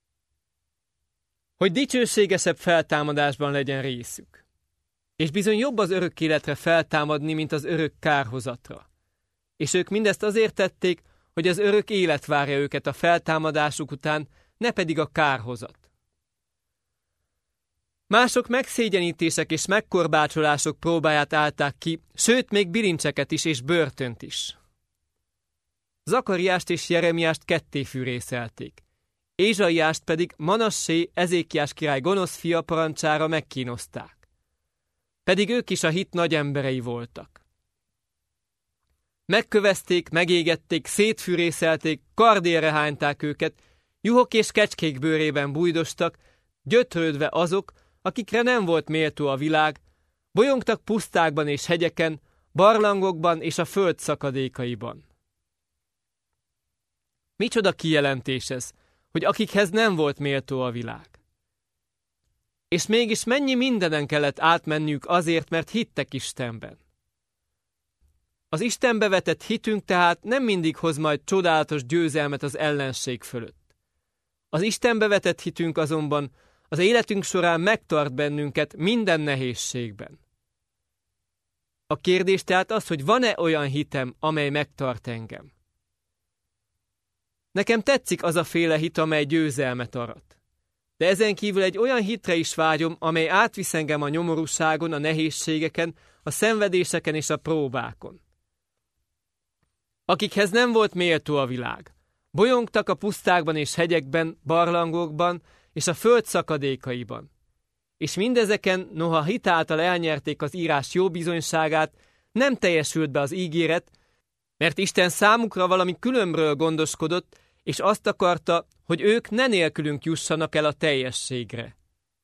Hogy dicsőségesebb feltámadásban legyen részük. És bizony jobb az örök életre feltámadni, mint az örök kárhozatra. És ők mindezt azért tették, hogy az örök élet várja őket a feltámadásuk után, ne pedig a kárhozat. Mások megszégyenítések és megkorbácsolások próbáját állták ki, sőt még bilincseket is és börtönt is. Zakariást és Jeremiást ketté fűrészelték. Ézsaiást pedig Manassé, Ezékiás király gonosz fia parancsára megkínozták. Pedig ők is a hit nagy emberei voltak. Megkövezték, megégették, szétfűrészelték, kardélre hányták őket, juhok és kecskék bőrében bújdostak, gyötrődve azok, akikre nem volt méltó a világ, bolyongtak pusztákban és hegyeken, barlangokban és a föld szakadékaiban. Micsoda kijelentés ez, hogy akikhez nem volt méltó a világ. És mégis mennyi mindenen kellett átmenniük azért, mert hittek Istenben. Az Istenbe vetett hitünk tehát nem mindig hoz majd csodálatos győzelmet az ellenség fölött. Az Istenbe vetett hitünk azonban az életünk során megtart bennünket minden nehézségben. A kérdés tehát az, hogy van-e olyan hitem, amely megtart engem. Nekem tetszik az a féle hit, amely győzelmet arat. De ezen kívül egy olyan hitre is vágyom, amely átvisz engem a nyomorúságon, a nehézségeken, a szenvedéseken és a próbákon. Akikhez nem volt méltó a világ, bolyongtak a pusztákban és hegyekben, barlangokban és a föld szakadékaiban. És mindezeken, noha hit által elnyerték az írás jó bizonyságát, nem teljesült be az ígéret, mert Isten számukra valami különbről gondoskodott, és azt akarta, hogy ők ne nélkülünk jussanak el a teljességre.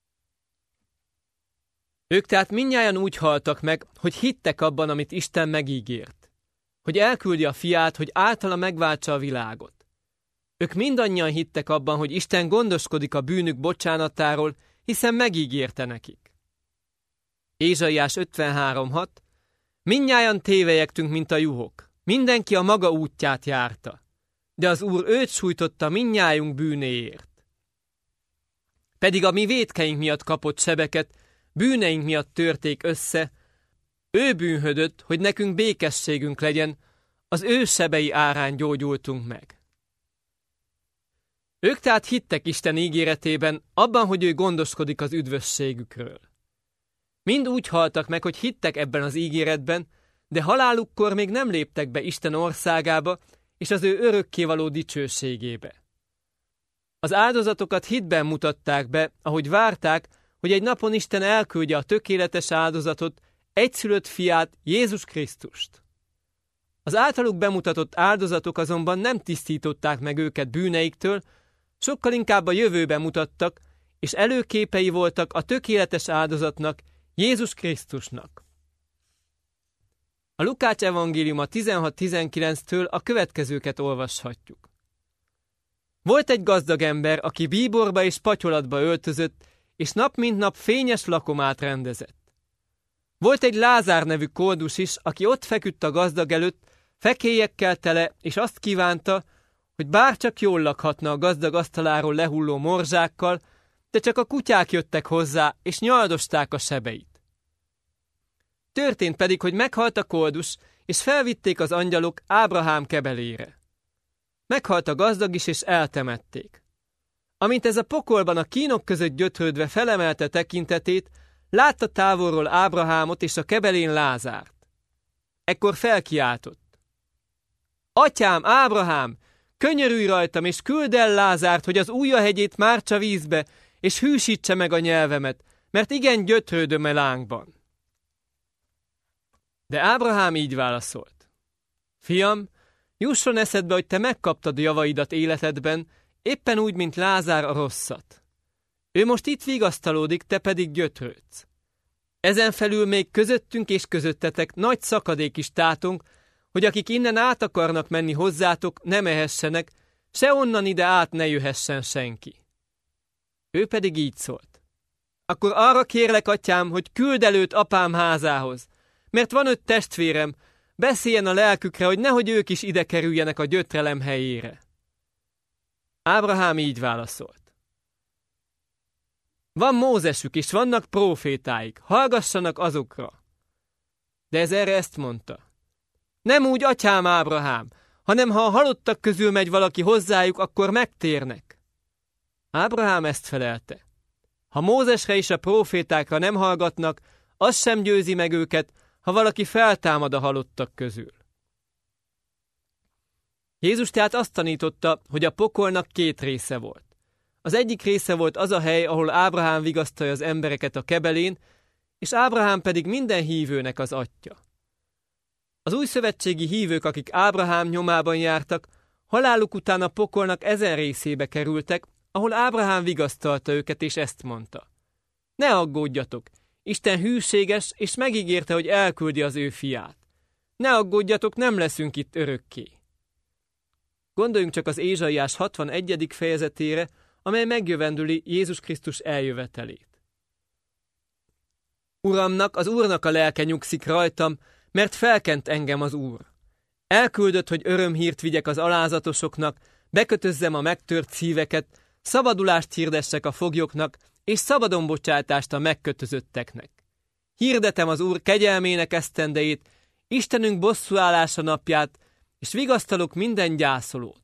Ők tehát mindnyájan úgy haltak meg, hogy hittek abban, amit Isten megígért, hogy elküldi a fiát, hogy általa megváltsa a világot. Ők mindannyian hittek abban, hogy Isten gondoskodik a bűnük bocsánatáról, hiszen megígérte nekik. Ézsaiás ötvenhárom hat. Mindnyájan tévejektünk, mint a juhok. Mindenki a maga útját járta, de az Úr őt sújtotta mindnyájunk bűnéért. Pedig a mi vétkeink miatt kapott sebeket, bűneink miatt törték össze, ő bűnhödött, hogy nekünk békességünk legyen, az ő sebei árán gyógyultunk meg. Ők tehát hittek Isten ígéretében, abban, hogy ő gondoskodik az üdvösségükről. Mind úgy haltak meg, hogy hittek ebben az ígéretben, de halálukkor még nem léptek be Isten országába és az ő örökkévaló dicsőségébe. Az áldozatokat hitben mutatták be, ahogy várták, hogy egy napon Isten elküldje a tökéletes áldozatot, egyszülött fiát, Jézus Krisztust. Az általuk bemutatott áldozatok azonban nem tisztították meg őket bűneiktől, sokkal inkább a jövőbe mutattak, és előképei voltak a tökéletes áldozatnak, Jézus Krisztusnak. A Lukács evangéliuma tizenhat tizenkilenctől a következőket olvashatjuk. Volt egy gazdag ember, aki bíborba és patyolatba öltözött, és nap mint nap fényes lakomát rendezett. Volt egy Lázár nevű koldus is, aki ott feküdt a gazdag előtt, fekélyekkel tele, és azt kívánta, hogy bárcsak jól lakhatna a gazdag asztaláról lehulló morzsákkal, de csak a kutyák jöttek hozzá, és nyaldosták a sebeit. Történt pedig, hogy meghalt a koldus, és felvitték az angyalok Ábrahám kebelére. Meghalt a gazdag is, és eltemették. Amint ez a pokolban a kínok között gyötrődve felemelte tekintetét, látta távolról Ábrahámot és a kebelén Lázárt. Ekkor felkiáltott. Atyám, Ábrahám, könyörülj rajtam, és küld el Lázárt, hogy az ujjahegyét mártsa vízbe, és hűsítse meg a nyelvemet, mert igen gyötrődöm e lángban. De Ábrahám így válaszolt. Fiam, jusson eszedbe, hogy te megkaptad javaidat életedben, éppen úgy, mint Lázár a rosszat. Ő most itt vigasztalódik, te pedig gyötrődsz. Ezen felül még közöttünk és közöttetek nagy szakadék is tátong, hogy akik innen át akarnak menni hozzátok, ne mehessenek, se onnan ide át ne jöhessen senki. Ő pedig így szólt. Akkor arra kérlek, atyám, hogy küld előtt apám házához, mert van öt testvérem, beszéljen a lelkükre, hogy nehogy ők is ide kerüljenek a gyötrelem helyére. Ábrahám így válaszolt. Van Mózesük, és vannak prófétáik, hallgassanak azokra. De ez erre ezt mondta. Nem úgy, atyám Ábrahám, hanem ha a halottak közül megy valaki hozzájuk, akkor megtérnek. Ábrahám ezt felelte. Ha Mózesre és a prófétákra nem hallgatnak, az sem győzi meg őket, ha valaki feltámad a halottak közül. Jézus tehát azt tanította, hogy a pokolnak két része volt. Az egyik része volt az a hely, ahol Ábrahám vigasztalja az embereket a kebelén, és Ábrahám pedig minden hívőnek az atyja. Az újszövetségi hívők, akik Ábrahám nyomában jártak, haláluk után a pokolnak ezen részébe kerültek, ahol Ábrahám vigasztalta őket, és ezt mondta. Ne aggódjatok, Isten hűséges, és megígérte, hogy elküldi az ő fiát. Ne aggódjatok, nem leszünk itt örökké. Gondoljunk csak az Ézsaiás hatvanegyedik fejezetére, amely megjövendüli Jézus Krisztus eljövetelét. Uramnak, az Úrnak a lelke nyugszik rajtam, mert felkent engem az Úr. Elküldött, hogy örömhírt vigyek az alázatosoknak, bekötözzem a megtört szíveket, szabadulást hirdessek a foglyoknak, és szabadonbocsátást a megkötözötteknek. Hirdetem az Úr kegyelmének esztendejét, Istenünk bosszúállása napját, és vigasztalok minden gyászolót.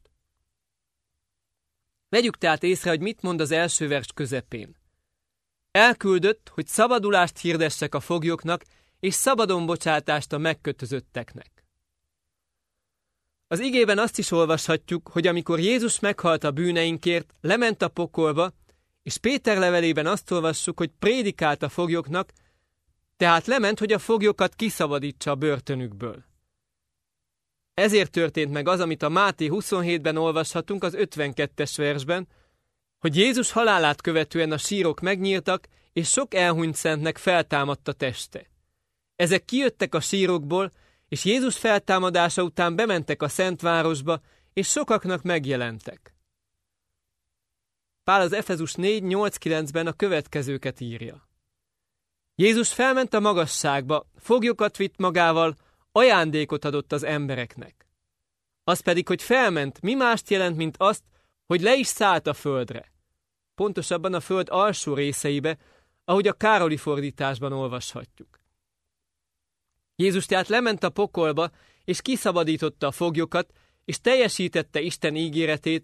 Vegyük tehát észre, hogy mit mond az első vers közepén. Elküldött, hogy szabadulást hirdessek a foglyoknak, és szabadonbocsátást a megkötözötteknek. Az igében azt is olvashatjuk, hogy amikor Jézus meghalt a bűneinkért, lement a pokolba, és Péter levelében azt olvassuk, hogy prédikált a foglyoknak, tehát lement, hogy a foglyokat kiszabadítsa a börtönükből. Ezért történt meg az, amit a Máté huszonhétben olvashatunk az ötvenkettes versben, hogy Jézus halálát követően a sírok megnyíltak, és sok elhunyt szentnek feltámadt a teste. Ezek kijöttek a sírokból, és Jézus feltámadása után bementek a Szentvárosba, és sokaknak megjelentek. Pál az Efezus négy nyolc kilencben a következőket írja. Jézus felment a magasságba, foglyokat vitt magával, ajándékot adott az embereknek. Az pedig, hogy felment, mi mást jelent, mint azt, hogy le is szállt a földre. Pontosabban a föld alsó részeibe, ahogy a Károli fordításban olvashatjuk. Jézus tehát lement a pokolba, és kiszabadította a foglyokat, és teljesítette Isten ígéretét,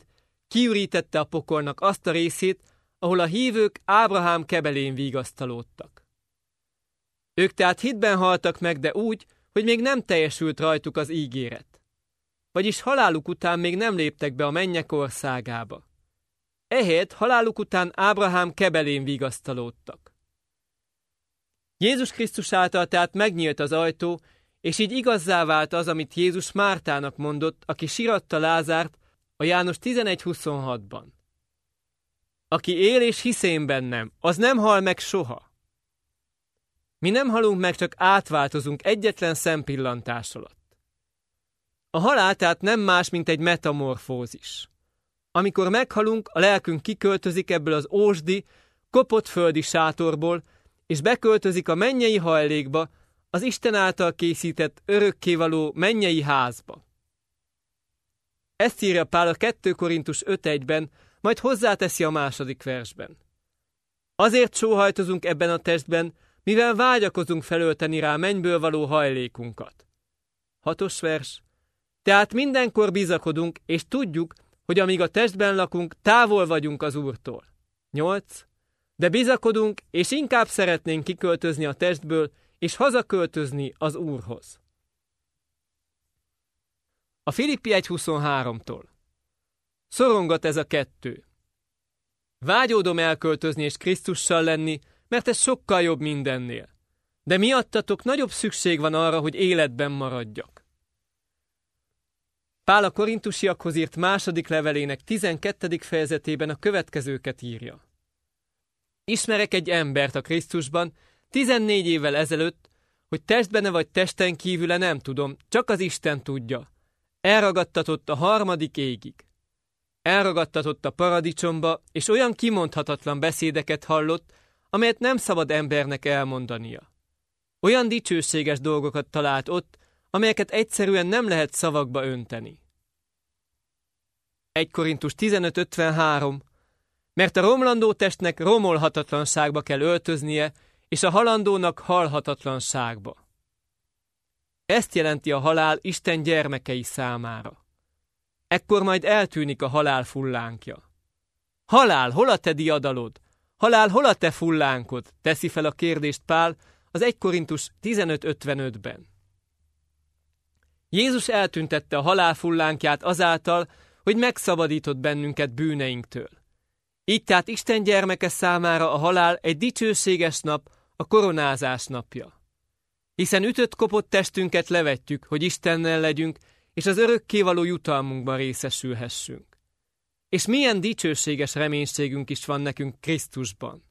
kiürítette a pokolnak azt a részét, ahol a hívők Ábrahám kebelén vigasztalódtak. Ők tehát hitben haltak meg, de úgy, hogy még nem teljesült rajtuk az ígéret. Vagyis haláluk után még nem léptek be a mennyek országába. Ehelyett haláluk után Ábrahám kebelén vigasztalódtak. Jézus Krisztus által tehát megnyílt az ajtó, és így igazzá vált az, amit Jézus Mártának mondott, aki síratta Lázárt a János tizenegy huszonhatban. Aki él és hisz én bennem, az nem hal meg soha. Mi nem halunk meg, csak átváltozunk egyetlen szempillantás alatt. A halál tehát nem más, mint egy metamorfózis. Amikor meghalunk, a lelkünk kiköltözik ebből az ósdi, kopott földi sátorból, és beköltözik a mennyei hajlékba, az Isten által készített örökkévaló mennyei házba. Ezt írja Pál a kettő Korintus öt egyben, majd hozzáteszi a második versben. Azért sóhajtozunk ebben a testben, mivel vágyakozunk felölteni rá mennyből való hajlékunkat. Hatos vers. Tehát mindenkor bizakodunk, és tudjuk, hogy amíg a testben lakunk, távol vagyunk az Úrtól. Nyolc. De bizakodunk, és inkább szeretnénk kiköltözni a testből, és hazaköltözni az Úrhoz. A Filippi egy huszonháromtól. Szorongat ez a kettő. Vágyódom elköltözni és Krisztussal lenni, mert ez sokkal jobb mindennél. De miattatok nagyobb szükség van arra, hogy életben maradjak. Pál a korintusiakhoz írt második levelének tizenkettedik fejezetében a következőket írja. Ismerek egy embert a Krisztusban, tizennégy évvel ezelőtt, hogy testbene vagy testen kívüle nem tudom, csak az Isten tudja. Elragadtatott a harmadik égig. Elragadtatott a paradicsomba, és olyan kimondhatatlan beszédeket hallott, amelyet nem szabad embernek elmondania. Olyan dicsőséges dolgokat talált ott, amelyeket egyszerűen nem lehet szavakba önteni. egy Korintus tizenöt ötvenhárom. Mert a romlandó testnek romolhatatlanságba kell öltöznie, és a halandónak halhatatlanságba. Ezt jelenti a halál Isten gyermekei számára. Ekkor majd eltűnik a halál fullánkja. Halál, hol a te diadalod? Halál, hol a te fullánkod? Teszi fel a kérdést Pál az egy Korintus tizenöt ötvenötben. Jézus eltüntette a halál fullánkját azáltal, hogy megszabadított bennünket bűneinktől. Így tehát Isten gyermeke számára a halál egy dicsőséges nap, a koronázás napja. Hiszen ütött-kopott testünket levetjük, hogy Istennel legyünk, és az örökkévaló jutalmunkban részesülhessünk. És milyen dicsőséges reménységünk is van nekünk Krisztusban.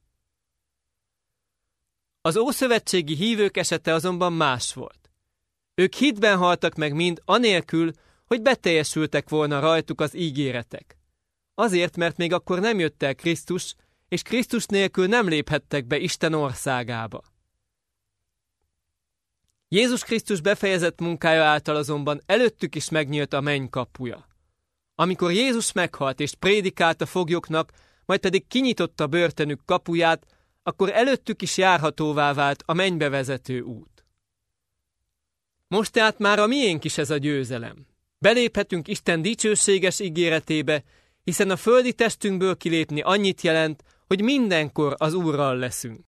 Az ószövetségi hívők esete azonban más volt. Ők hitben haltak meg mind anélkül, hogy beteljesültek volna rajtuk az ígéretek. Azért, mert még akkor nem jött el Krisztus, és Krisztus nélkül nem léphettek be Isten országába. Jézus Krisztus befejezett munkája által azonban előttük is megnyílt a menny kapuja. Amikor Jézus meghalt és prédikált a foglyoknak, majd pedig kinyitotta börtönük kapuját, akkor előttük is járhatóvá vált a mennybe vezető út. Most tehát már a miénk is ez a győzelem. Beléphetünk Isten dicsőséges ígéretébe, hiszen a földi testünkből kilépni annyit jelent, hogy mindenkor az Úrral leszünk.